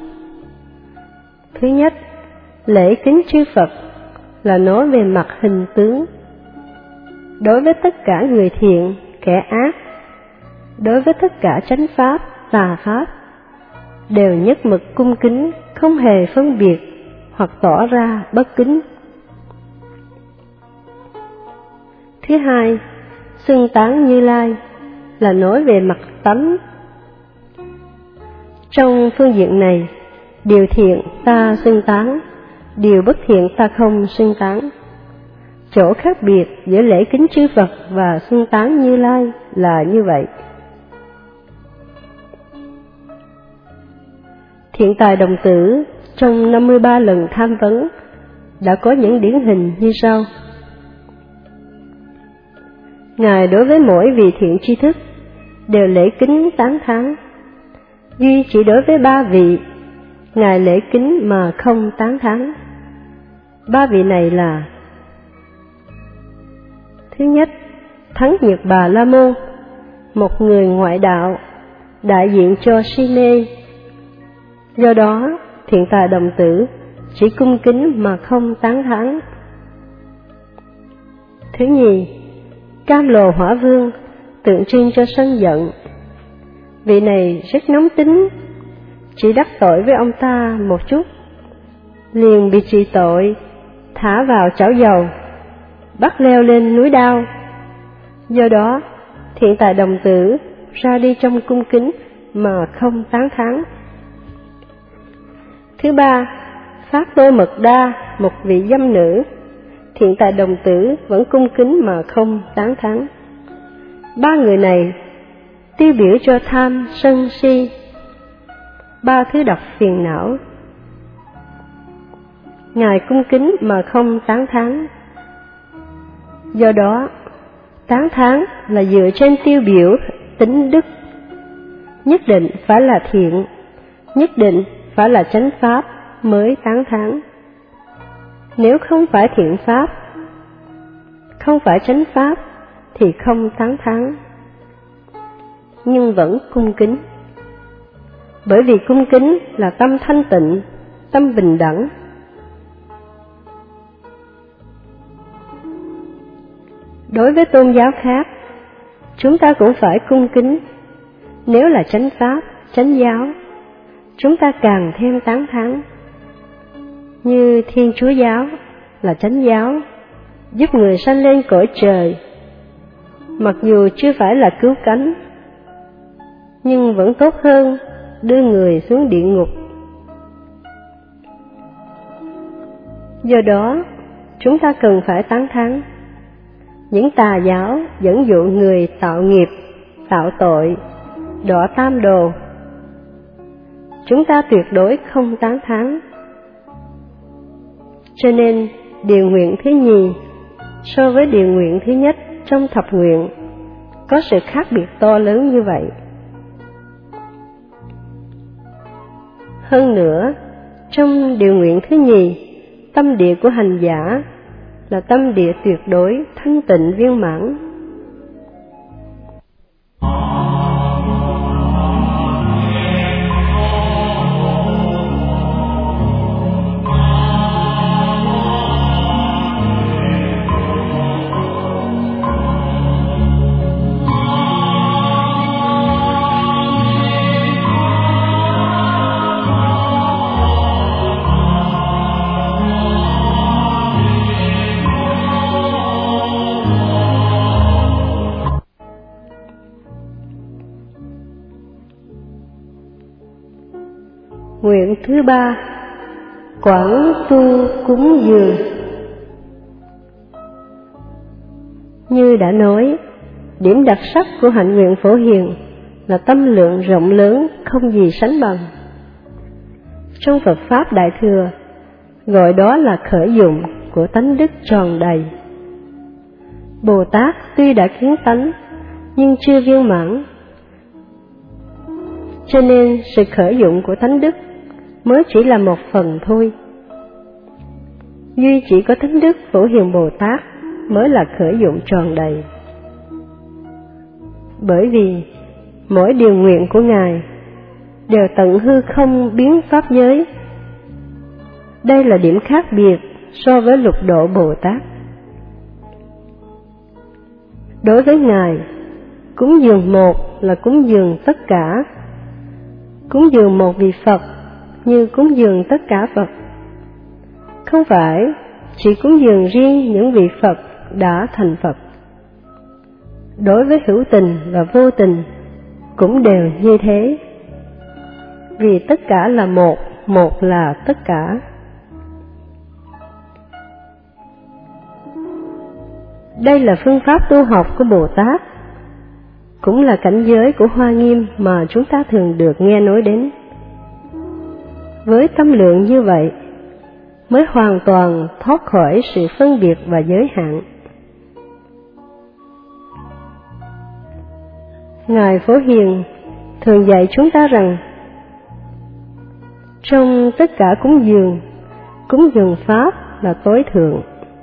Thứ nhất, lễ kính chư Phật là nói về mặt hình tướng. Đối với tất cả người thiện, kẻ ác, đối với tất cả chánh pháp, tà pháp, đều nhất mực cung kính, không hề phân biệt hoặc tỏ ra bất kính. Thứ hai, xưng tán Như Lai là nói về mặt tánh. Trong phương diện này, điều thiện ta xưng tán, điều bất thiện ta không xưng tán. Chỗ khác biệt giữa lễ kính chư Phật và xưng tán Như Lai là như vậy. Thiện tài đồng tử trong 53 lần tham vấn đã có những điển hình như sau. Ngài đối với mỗi vị thiện tri thức đều lễ kính tán thán, duy chỉ đối với 3 vị Ngài lễ kính mà không tán thán. 3 vị này là: thứ nhất, Thắng Nhật Bà La Môn, một người ngoại đạo, đại diện cho si mê. Do đó, thiện tài đồng tử chỉ cung kính mà không tán thán. Thứ nhì, Cam Lồ Hỏa Vương, tượng trưng cho sân giận. Vị này rất nóng tính, chỉ đắc tội với ông ta một chút, liền bị trị tội, thả vào chảo dầu, bắt leo lên núi đao. Do đó, thiện tài đồng tử ra đi trong cung kính mà không tán thán. Thứ ba, Pháp Tô Mật Đa, một vị dâm nữ, thiện tài đồng tử vẫn cung kính mà không tán thán. 3 người này tiêu biểu cho tham, sân, si, 3 thứ độc phiền não. Ngài cung kính mà không tán thán. Do đó, tán thán là dựa trên tiêu biểu tính đức, nhất định phải là thiện, nhất định phải là chánh pháp mới tán thán. Nếu không phải thiện pháp, không phải chánh pháp thì không tán thán, nhưng vẫn cung kính. Bởi vì cung kính là tâm thanh tịnh, tâm bình đẳng. Đối với tôn giáo khác, chúng ta cũng phải cung kính. Nếu là chánh pháp, chánh giáo, chúng ta càng thêm tán thán. Như Thiên Chúa giáo là chánh giáo, giúp người sanh lên cõi trời. Mặc dù chưa phải là cứu cánh, nhưng vẫn tốt hơn đưa người xuống địa ngục. Do đó, chúng ta cần phải tán thán. những tà giáo dẫn dụ người tạo nghiệp, tạo tội, đọa tam đồ, chúng ta tuyệt đối không tán thán. Cho nên điều nguyện thứ nhì so với điều nguyện thứ nhất trong thập nguyện có sự khác biệt to lớn như vậy. Hơn nữa, trong điều nguyện thứ nhì, tâm địa của hành giả là tâm địa tuyệt đối thanh tịnh viên mãn. Nguyện thứ ba, quảng tu cúng dường. Như đã nói, điểm đặc sắc của hạnh nguyện Phổ Hiền là tâm lượng rộng lớn không gì sánh bằng. Trong Phật Pháp Đại Thừa, gọi đó là khởi dụng của tánh đức tròn đầy. Bồ Tát tuy đã kiến tánh, nhưng chưa viên mãn, cho nên sự khởi dụng của thánh đức mới chỉ là một phần thôi. Duy chỉ có thánh đức Phổ Hiền Bồ Tát mới là khởi dụng tròn đầy. Bởi vì mỗi điều nguyện của Ngài đều tận hư không biến pháp giới. Đây là điểm khác biệt so với lục độ Bồ Tát. Đối với Ngài, cúng dường một là cúng dường tất cả. Cúng dường một vị Phật như cúng dường tất cả Phật, không phải chỉ cúng dường riêng những vị Phật đã thành Phật. Đối với hữu tình và vô tình cũng đều như thế, vì tất cả là một, một là tất cả. Đây là phương pháp tu học của Bồ Tát, cũng là cảnh giới của Hoa Nghiêm mà chúng ta thường được nghe nói đến. Với tâm lượng như vậy, mới hoàn toàn thoát khỏi sự phân biệt và giới hạn. Ngài Phổ Hiền thường dạy chúng ta rằng, trong tất cả cúng dường Pháp là tối thượng.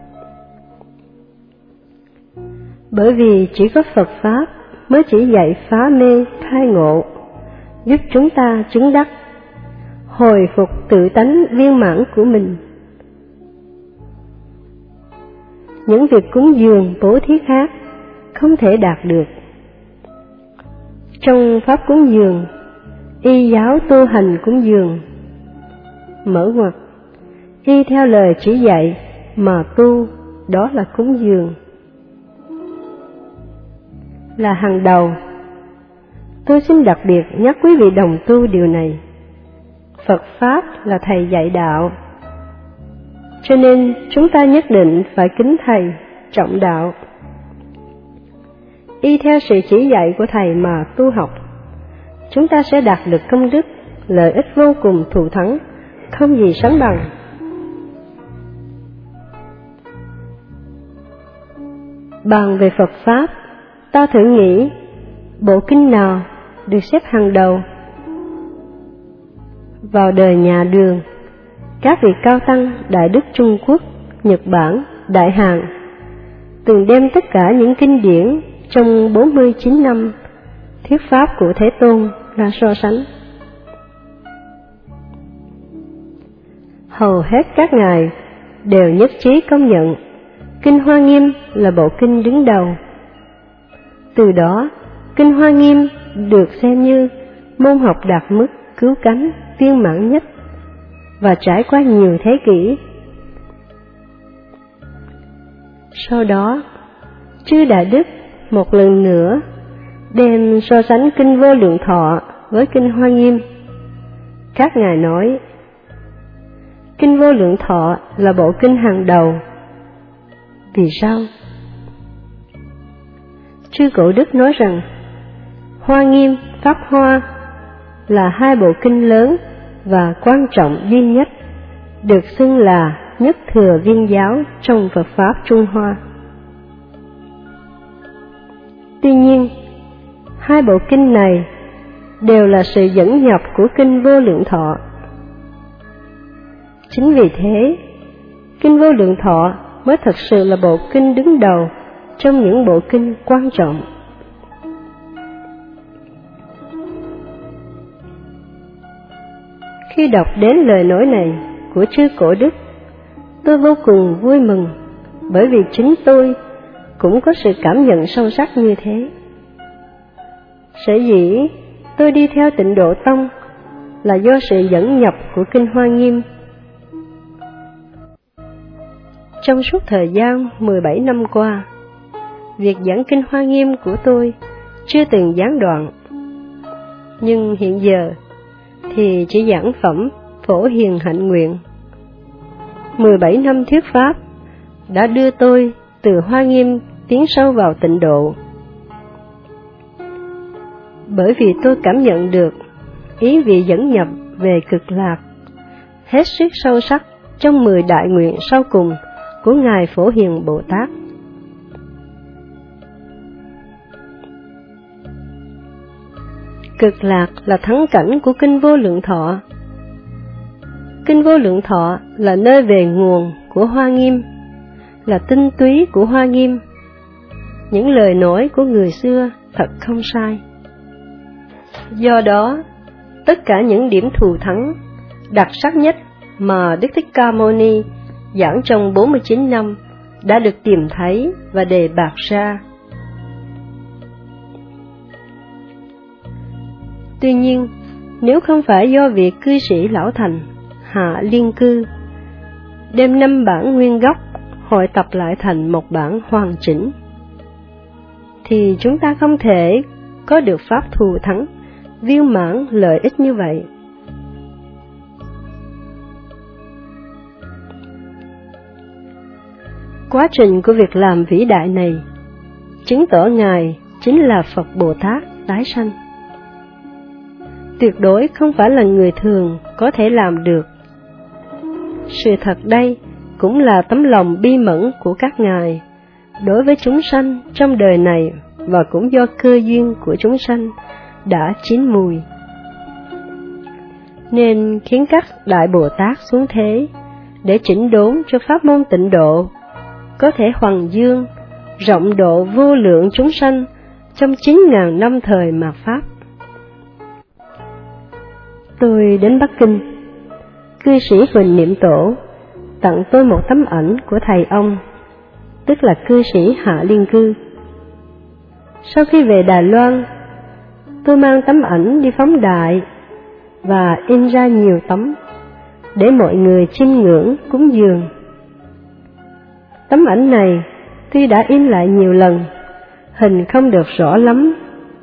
Bởi vì chỉ có Phật Pháp mới chỉ dạy phá mê khai ngộ, giúp chúng ta chứng đắc, hồi phục tự tánh viên mãn của mình. Những việc cúng dường bố thí khác không thể đạt được. Trong pháp cúng dường, y giáo tu hành cúng dường, mở ngoặt, y theo lời chỉ dạy mà tu, đó là cúng dường, là hàng đầu. Tôi xin đặc biệt nhắc quý vị đồng tu điều này. Phật Pháp là Thầy dạy đạo, cho nên chúng ta nhất định phải kính Thầy, trọng đạo. Y theo sự chỉ dạy của Thầy mà tu học, chúng ta sẽ đạt được công đức, lợi ích vô cùng thù thắng, không gì sánh bằng. Bàn về Phật Pháp, ta thử nghĩ, bộ kinh nào được xếp hàng đầu? Vào đời nhà Đường, các vị cao tăng Đại Đức Trung Quốc, Nhật Bản, Đại Hàn từng đem tất cả những kinh điển trong 49 năm thuyết pháp của Thế Tôn ra so sánh. Hầu hết các ngài đều nhất trí công nhận Kinh Hoa Nghiêm là bộ kinh đứng đầu. Từ đó, Kinh Hoa Nghiêm được xem như môn học đạt mức cứu cánh viên mãn nhất và trải qua nhiều thế kỷ. Sau đó, chư Đại Đức một lần nữa đem so sánh Kinh Vô Lượng Thọ với Kinh Hoa Nghiêm. Các ngài nói, Kinh Vô Lượng Thọ là bộ kinh hàng đầu. Vì sao? Chư Cổ Đức nói rằng Hoa Nghiêm, Pháp Hoa là hai bộ kinh lớn và quan trọng duy nhất, được xưng là nhất thừa viên giáo trong Phật Pháp Trung Hoa. Tuy nhiên, hai bộ kinh này đều là sự dẫn nhập của kinh Vô Lượng Thọ. Chính vì thế, kinh Vô Lượng Thọ mới thật sự là bộ kinh đứng đầu trong những bộ kinh quan trọng. Khi đọc đến lời nói này của chư Cổ Đức, tôi vô cùng vui mừng, bởi vì chính tôi cũng có sự cảm nhận sâu sắc như thế. Sở dĩ tôi đi theo Tịnh Độ Tông là do sự dẫn nhập của kinh Hoa Nghiêm. Trong suốt thời gian 17 năm qua, việc giảng kinh Hoa Nghiêm của tôi chưa từng gián đoạn. Nhưng hiện giờ thì chỉ giảng phẩm Phổ Hiền Hạnh Nguyện. 17 năm thuyết pháp đã đưa tôi từ Hoa Nghiêm tiến sâu vào Tịnh Độ. Bởi vì tôi cảm nhận được ý vị dẫn nhập về Cực Lạc hết sức sâu sắc trong 10 đại nguyện sau cùng của Ngài Phổ Hiền Bồ Tát. Cực Lạc là thắng cảnh của kinh Vô Lượng Thọ. Kinh Vô Lượng Thọ là nơi về nguồn của Hoa Nghiêm, là tinh túy của Hoa Nghiêm. Những lời nói của người xưa thật không sai. Do đó, tất cả những điểm thù thắng, đặc sắc nhất mà Đức Thích Ca Mâu Ni giảng trong 49 năm đã được tìm thấy và đề bạt ra. Tuy nhiên, nếu không phải do vị cư sĩ lão thành Hạ Liên Cư đem 5 bản nguyên gốc hội tập lại thành một bản hoàn chỉnh, thì chúng ta không thể có được pháp thù thắng, viên mãn lợi ích như vậy. Quá trình của việc làm vĩ đại này chứng tỏ Ngài chính là Phật Bồ Tát tái sanh. Tuyệt đối không phải là người thường có thể làm được. Sự thật đây cũng là tấm lòng bi mẫn của các ngài đối với chúng sanh trong đời này, và cũng do cơ duyên của chúng sanh đã chín mùi, nên khiến các Đại Bồ Tát xuống thế để chỉnh đốn cho pháp môn Tịnh Độ có thể hoằng dương, rộng độ vô lượng chúng sanh trong 9.000 năm thời mạt Pháp. Tôi đến Bắc Kinh, cư sĩ Huỳnh Niệm Tổ tặng tôi một tấm ảnh của thầy ông, tức là cư sĩ Hạ Liên Cư. Sau khi về Đài Loan, tôi mang tấm ảnh đi phóng đại và in ra nhiều tấm để mọi người chiêm ngưỡng cúng dường. Tấm ảnh này tuy đã in lại nhiều lần, hình không được rõ lắm,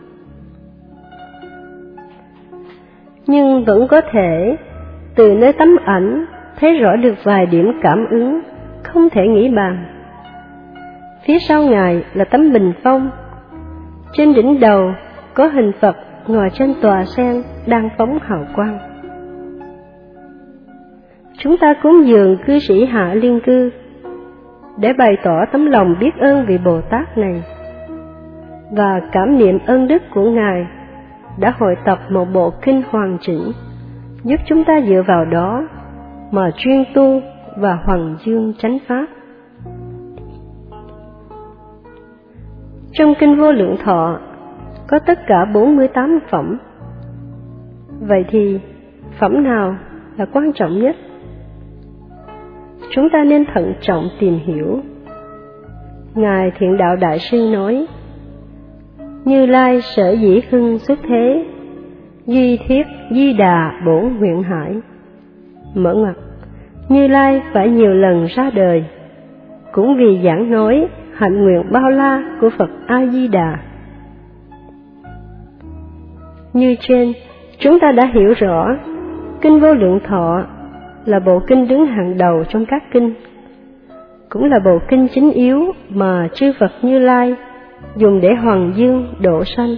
nhưng vẫn có thể từ nơi tấm ảnh thấy rõ được vài điểm cảm ứng không thể nghĩ bàn. Phía sau Ngài là tấm bình phong, trên đỉnh đầu có hình Phật ngồi trên tòa sen đang phóng hào quang. Chúng ta cúng dường cư sĩ Hạ Liên Cư để bày tỏ tấm lòng biết ơn vị Bồ Tát này và cảm niệm ơn đức của Ngài đã hội tập một bộ kinh hoàn chỉnh, giúp chúng ta dựa vào đó mà chuyên tu và hoằng dương chánh pháp. Trong kinh Vô Lượng Thọ có tất cả 48 phẩm. Vậy thì phẩm nào là quan trọng nhất? Chúng ta nên thận trọng tìm hiểu. Ngài Thiện Đạo Đại Sư nói: Như Lai sở dĩ hưng xuất thế, duy thiết di đà bổn nguyện hải. Mở ngoặc, Như Lai phải nhiều lần ra đời, cũng vì giảng nói hạnh nguyện bao la của Phật A Di Đà. Như trên, chúng ta đã hiểu rõ kinh Vô Lượng Thọ là bộ kinh đứng hàng đầu trong các kinh, cũng là bộ kinh chính yếu mà chư Phật Như Lai dùng để hoàng dương độ sanh.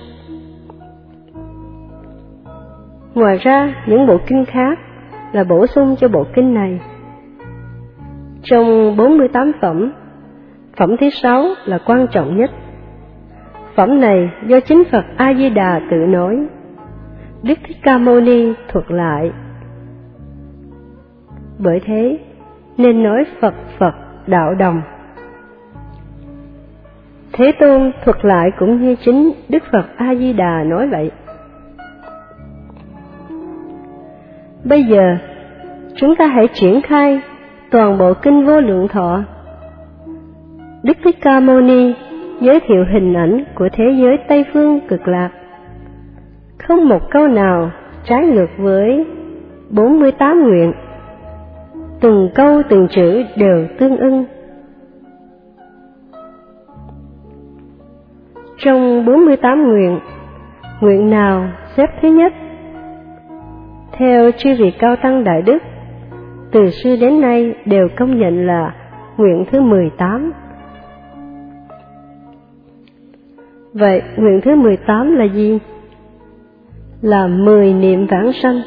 Ngoài ra, những bộ kinh khác là bổ sung cho bộ kinh này. Trong 48 phẩm, phẩm thứ 6 là quan trọng nhất. Phẩm này do chính Phật A-di-đà tự nói, Đức Thích Ca Mâu Ni thuật lại. Bởi thế, nên nói Phật Phật đạo đồng. Thế Tôn thuật lại cũng như chính Đức Phật A-di-đà nói vậy. Bây giờ, chúng ta hãy triển khai toàn bộ kinh Vô Lượng Thọ. Đức Thích Ca Mâu Ni giới thiệu hình ảnh của thế giới Tây Phương Cực Lạc. Không một câu nào trái ngược với 48 nguyện. Từng câu từng chữ đều tương ưng. Trong 48 nguyện, nguyện nào xếp thứ nhất? Theo chư vị Cao Tăng Đại Đức, từ xưa đến nay đều công nhận là nguyện thứ 18. Vậy nguyện thứ 18 là gì? Là 10 niệm vãng sanh.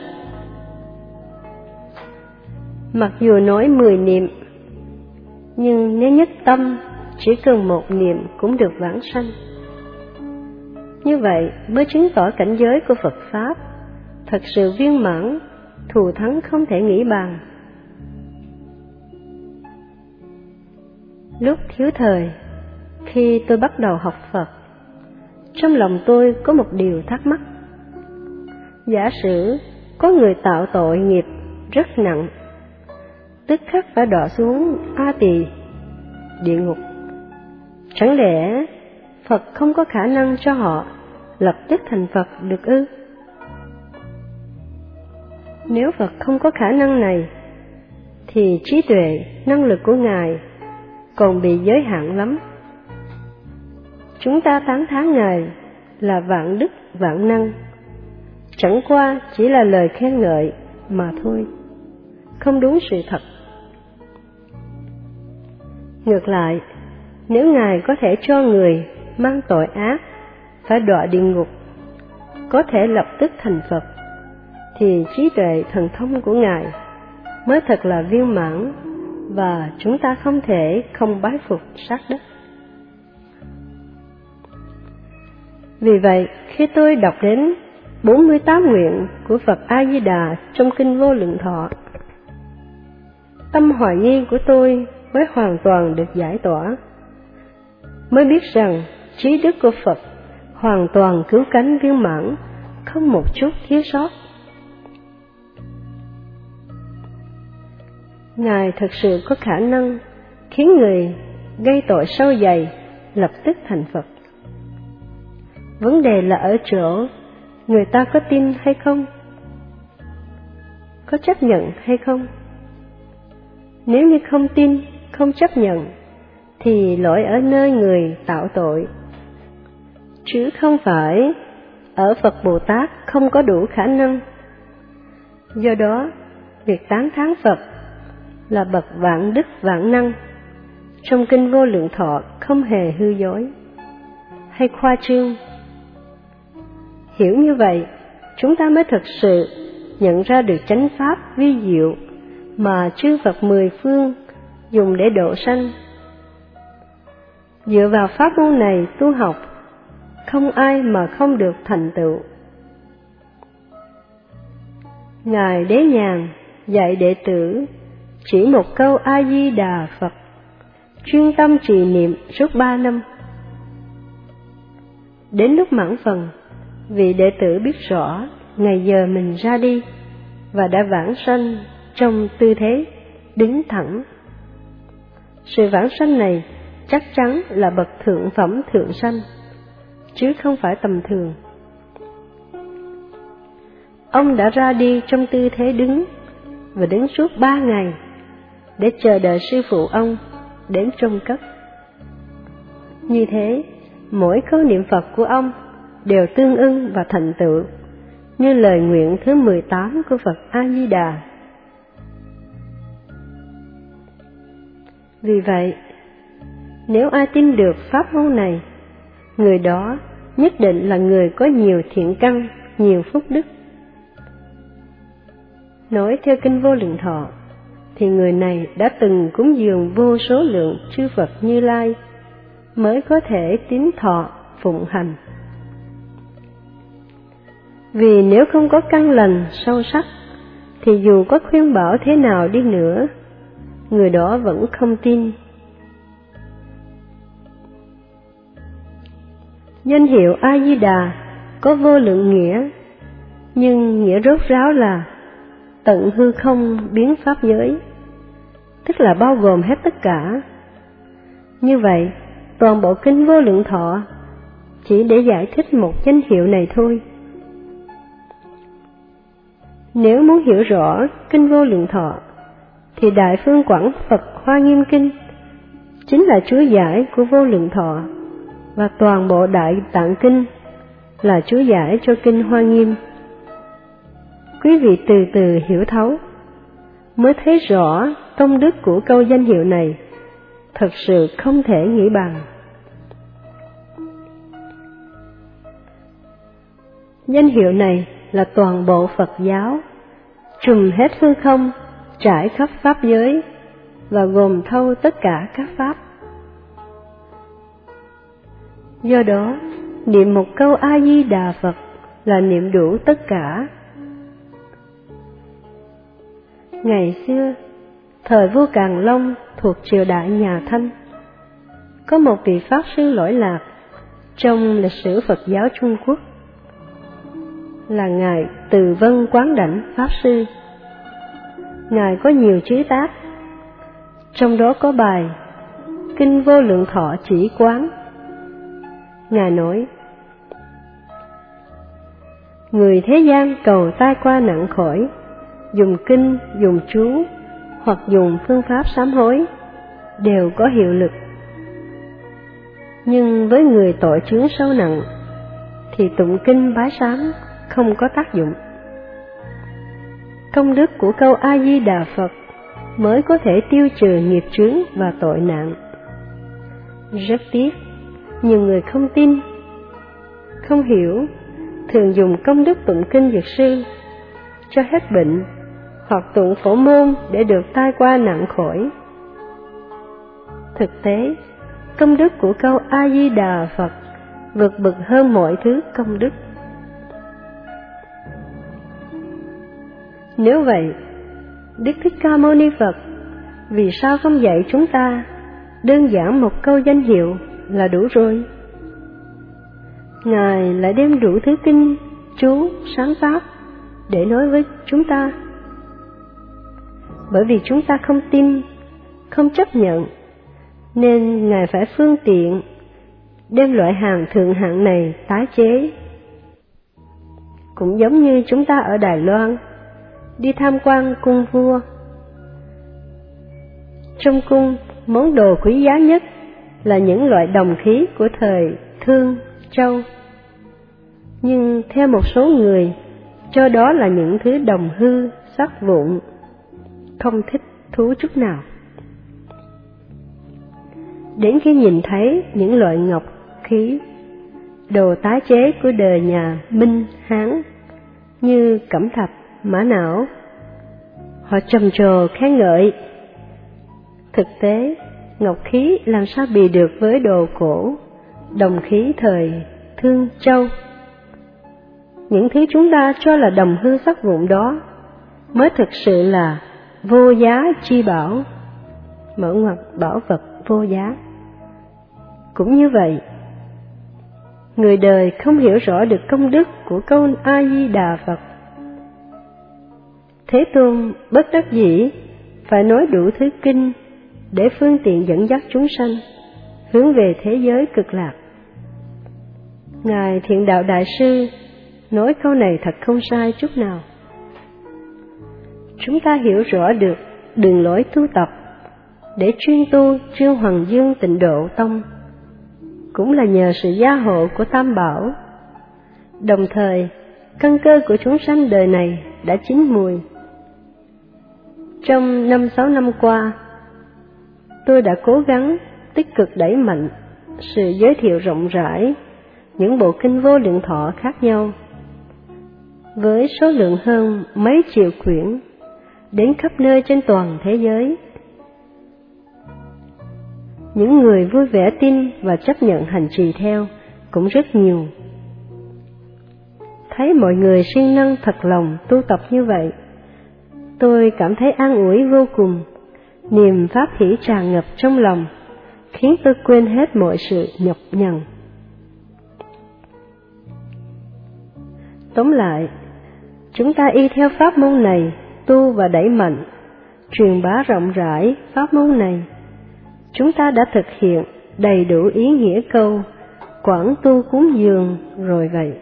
Mặc dù nói 10 niệm, nhưng nếu nhất tâm chỉ cần một niệm cũng được vãng sanh. Như vậy mới chứng tỏ cảnh giới của Phật Pháp thật sự viên mãn, thù thắng không thể nghĩ bàn. Lúc thiếu thời, khi tôi bắt đầu học Phật, trong lòng tôi có một điều thắc mắc. Giả sử có người tạo tội nghiệp rất nặng, tức khắc phải đọa xuống A Tỳ, địa ngục. Chẳng lẽ Phật không có khả năng cho họ lập tức thành Phật được ư? Nếu Phật không có khả năng này, thì trí tuệ, năng lực của Ngài còn bị giới hạn lắm. Chúng ta tán thán Ngài là vạn đức vạn năng, chẳng qua chỉ là lời khen ngợi mà thôi, không đúng sự thật. Ngược lại, nếu Ngài có thể cho người mang tội ác phải đọa địa ngục có thể lập tức thành Phật, thì trí tuệ thần thông của Ngài mới thật là viên mãn, và chúng ta không thể không bái phục sát đất. Vì vậy, khi tôi đọc đến 48 nguyện của Phật A-di-đà trong kinh Vô Lượng Thọ, tâm hoài nghi của tôi mới hoàn toàn được giải tỏa, mới biết rằng trí đức của Phật hoàn toàn cứu cánh viên mãn, không một chút thiếu sót. Ngài thực sự có khả năng khiến người gây tội sâu dày lập tức thành Phật. Vấn đề là ở chỗ người ta có tin hay không, có chấp nhận hay không. Nếu như không tin, không chấp nhận, thì lỗi ở nơi người tạo tội, chứ không phải ở Phật Bồ Tát không có đủ khả năng. Do đó, việc tán thán Phật là bậc vạn đức vạn năng trong kinh Vô Lượng Thọ không hề hư dối hay khoa trương. Hiểu như vậy, chúng ta mới thực sự nhận ra được chánh pháp vi diệu mà chư Phật mười phương dùng để độ sanh. Dựa vào pháp môn này tu học, không ai mà không được thành tựu. Ngài Đế Nhàn dạy đệ tử chỉ một câu A-di-đà Phật, chuyên tâm trì niệm suốt 3 năm. Đến lúc mãn phần, vị đệ tử biết rõ ngày giờ mình ra đi và đã vãng sanh trong tư thế đứng thẳng. Sự vãng sanh này chắc chắn là bậc thượng phẩm thượng sanh, chứ không phải tầm thường. Ông đã ra đi trong tư thế đứng và đứng suốt 3 ngày để chờ đợi sư phụ ông đến trông cất. Như thế, mỗi câu niệm Phật của ông đều tương ưng và thành tựu như lời nguyện thứ 18 của Phật A-di-đà. Vì vậy, nếu ai tin được pháp môn này, người đó nhất định là người có nhiều thiện căn, nhiều phúc đức. Nói theo Kinh Vô Lượng Thọ, thì người này đã từng cúng dường vô số lượng chư Phật Như Lai, mới có thể tín thọ phụng hành. Vì nếu không có căn lành sâu sắc, thì dù có khuyên bảo thế nào đi nữa, người đó vẫn không tin. Danh hiệu A-di-đà có vô lượng nghĩa, nhưng nghĩa rốt ráo là tận hư không biến pháp giới, tức là bao gồm hết tất cả. Như vậy, toàn bộ Kinh Vô Lượng Thọ chỉ để giải thích một danh hiệu này thôi. Nếu muốn hiểu rõ Kinh Vô Lượng Thọ, thì Đại Phương Quảng Phật Hoa Nghiêm Kinh chính là chú giải của Vô Lượng Thọ, và toàn bộ Đại Tạng Kinh là chú giải cho Kinh Hoa Nghiêm. Quý vị từ từ hiểu thấu, mới thấy rõ công đức của câu danh hiệu này thật sự không thể nghĩ bằng. Danh hiệu này là toàn bộ Phật giáo, trùm hết hư không, trải khắp pháp giới, và gồm thâu tất cả các pháp. Do đó, niệm một câu A-di-đà Phật là niệm đủ tất cả. Ngày xưa, thời vua Càn Long thuộc triều đại nhà Thanh, có một vị Pháp sư lỗi lạc trong lịch sử Phật giáo Trung Quốc, là Ngài Từ Vân Quán Đảnh Pháp Sư. Ngài có nhiều chế tác, trong đó có bài Kinh Vô Lượng Thọ Chỉ Quán. Ngài nói: người thế gian cầu tai qua nạn khỏi, dùng kinh, dùng chú hoặc dùng phương pháp sám hối đều có hiệu lực. Nhưng với người tội chướng sâu nặng thì tụng kinh bái sám không có tác dụng. Công đức của câu A-di-đà Phật mới có thể tiêu trừ nghiệp chướng và tội nạn. Rất tiếc, nhiều người không tin, không hiểu, thường dùng công đức tụng kinh Dược Sư cho hết bệnh, hoặc tụng Phổ Môn để được tai qua nạn khỏi. Thực tế, công đức của câu A-di-đà Phật vượt bậc hơn mọi thứ công đức. Nếu vậy, Đức Thích Ca Mâu Ni Phật vì sao không dạy chúng ta đơn giản một câu danh hiệu là đủ rồi? Ngài lại đem đủ thứ kinh, chú, sáng pháp để nói với chúng ta. Bởi vì chúng ta không tin, không chấp nhận, nên Ngài phải phương tiện đem loại hàng thượng hạng này tái chế. Cũng giống như chúng ta ở Đài Loan đi tham quan cung vua. Trong cung, món đồ quý giá nhất là những loại đồng khí của thời Thương, Châu. Nhưng theo một số người, cho đó là những thứ đồng hư, sắc vụn, không thích thú chút nào. Đến khi nhìn thấy những loại ngọc khí, đồ tái chế của đời nhà Minh, Hán như cẩm thạch, mã não, họ trầm trồ khen ngợi. Thực tế, ngọc khí làm sao bì được với đồ cổ, đồng khí thời Thương, Châu. Những thứ chúng ta cho là đồng hư sắc vụn đó mới thực sự là vô giá chi bảo, mở ngoặc bảo vật vô giá. Cũng như vậy, người đời không hiểu rõ được công đức của câu A-di-đà Phật. Thế Tôn bất đắc dĩ phải nói đủ thứ kinh để phương tiện dẫn dắt chúng sanh hướng về thế giới cực lạc. Ngài Thiện Đạo Đại Sư nói câu này thật không sai chút nào. Chúng ta hiểu rõ được đường lối tu tập để chuyên tu Trương Hoàng Dương Tịnh Độ Tông cũng là nhờ sự gia hộ của Tam Bảo. Đồng thời, căn cơ của chúng sanh đời này đã chín mùi. Trong 5-6 năm qua, tôi đã cố gắng tích cực đẩy mạnh sự giới thiệu rộng rãi những bộ kinh Vô Lượng Thọ khác nhau, với số lượng hơn mấy triệu quyển, đến khắp nơi trên toàn thế giới. Những người vui vẻ tin và chấp nhận hành trì theo cũng rất nhiều. Thấy mọi người siêng năng thật lòng tu tập như vậy, tôi cảm thấy an ủi vô cùng, niềm pháp hỷ tràn ngập trong lòng, khiến tôi quên hết mọi sự nhọc nhằn. Tóm lại, chúng ta y theo pháp môn này, tu và đẩy mạnh, truyền bá rộng rãi pháp môn này. Chúng ta đã thực hiện đầy đủ ý nghĩa câu quảng tu cúng dường rồi vậy.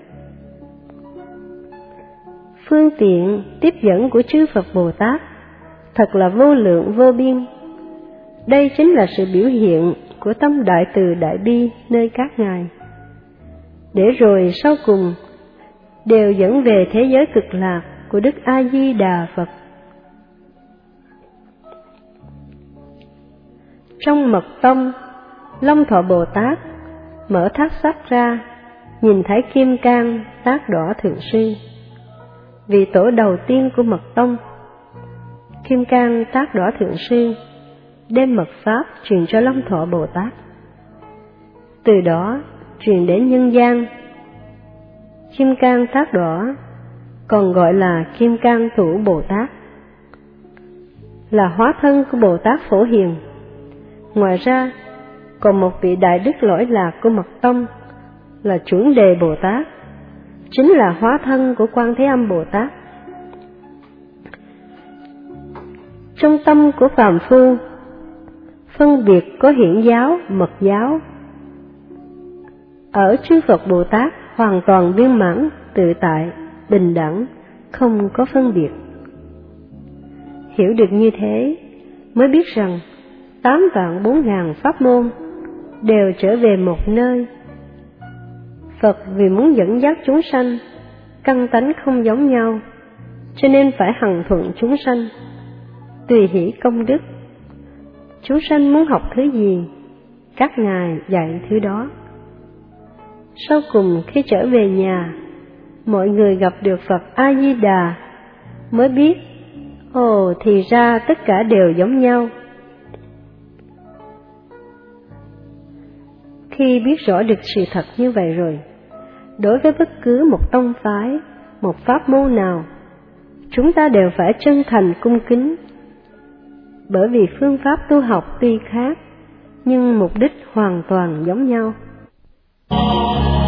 Phương tiện tiếp dẫn của chư Phật Bồ Tát thật là vô lượng vô biên. Đây chính là sự biểu hiện của tâm đại từ đại bi nơi các ngài, để rồi sau cùng đều dẫn về thế giới cực lạc của Đức A Di Đà Phật. Trong mật tông, Long Thọ Bồ Tát mở thác sách ra, nhìn thấy Kim Cang Tác Đỏ Thượng Sư, vị tổ đầu tiên của mật tông. Kim Cang Tác Đỏ Thượng Sư đem mật pháp truyền cho Long Thọ Bồ Tát, từ đó truyền đến nhân gian. Kim Cang Tác Đỏ còn gọi là Kim Cang Thủ Bồ Tát, là hóa thân của Bồ Tát Phổ Hiền. Ngoài ra, còn một vị đại đức lỗi lạc của mật tông là Chuẩn Đề Bồ Tát, chính là hóa thân của Quan Thế Âm Bồ Tát. Trong tâm của phàm phu, phân biệt có hiển giáo, mật giáo. Ở chư Phật Bồ Tát hoàn toàn viên mãn, tự tại, bình đẳng, không có phân biệt. Hiểu được như thế, mới biết rằng 8.400.000 pháp môn đều trở về một nơi. Phật vì muốn dẫn dắt chúng sanh, căn tánh không giống nhau, cho nên phải hằng thuận chúng sanh, tùy hỷ công đức. Chúng sanh muốn học thứ gì, các ngài dạy thứ đó. Sau cùng khi trở về nhà, mọi người gặp được Phật A Di Đà, mới biết, ồ, thì ra tất cả đều giống nhau. Khi biết rõ được sự thật như vậy rồi, đối với bất cứ một tông phái, một pháp môn nào, chúng ta đều phải chân thành cung kính, bởi vì phương pháp tu học tuy khác, nhưng mục đích hoàn toàn giống nhau.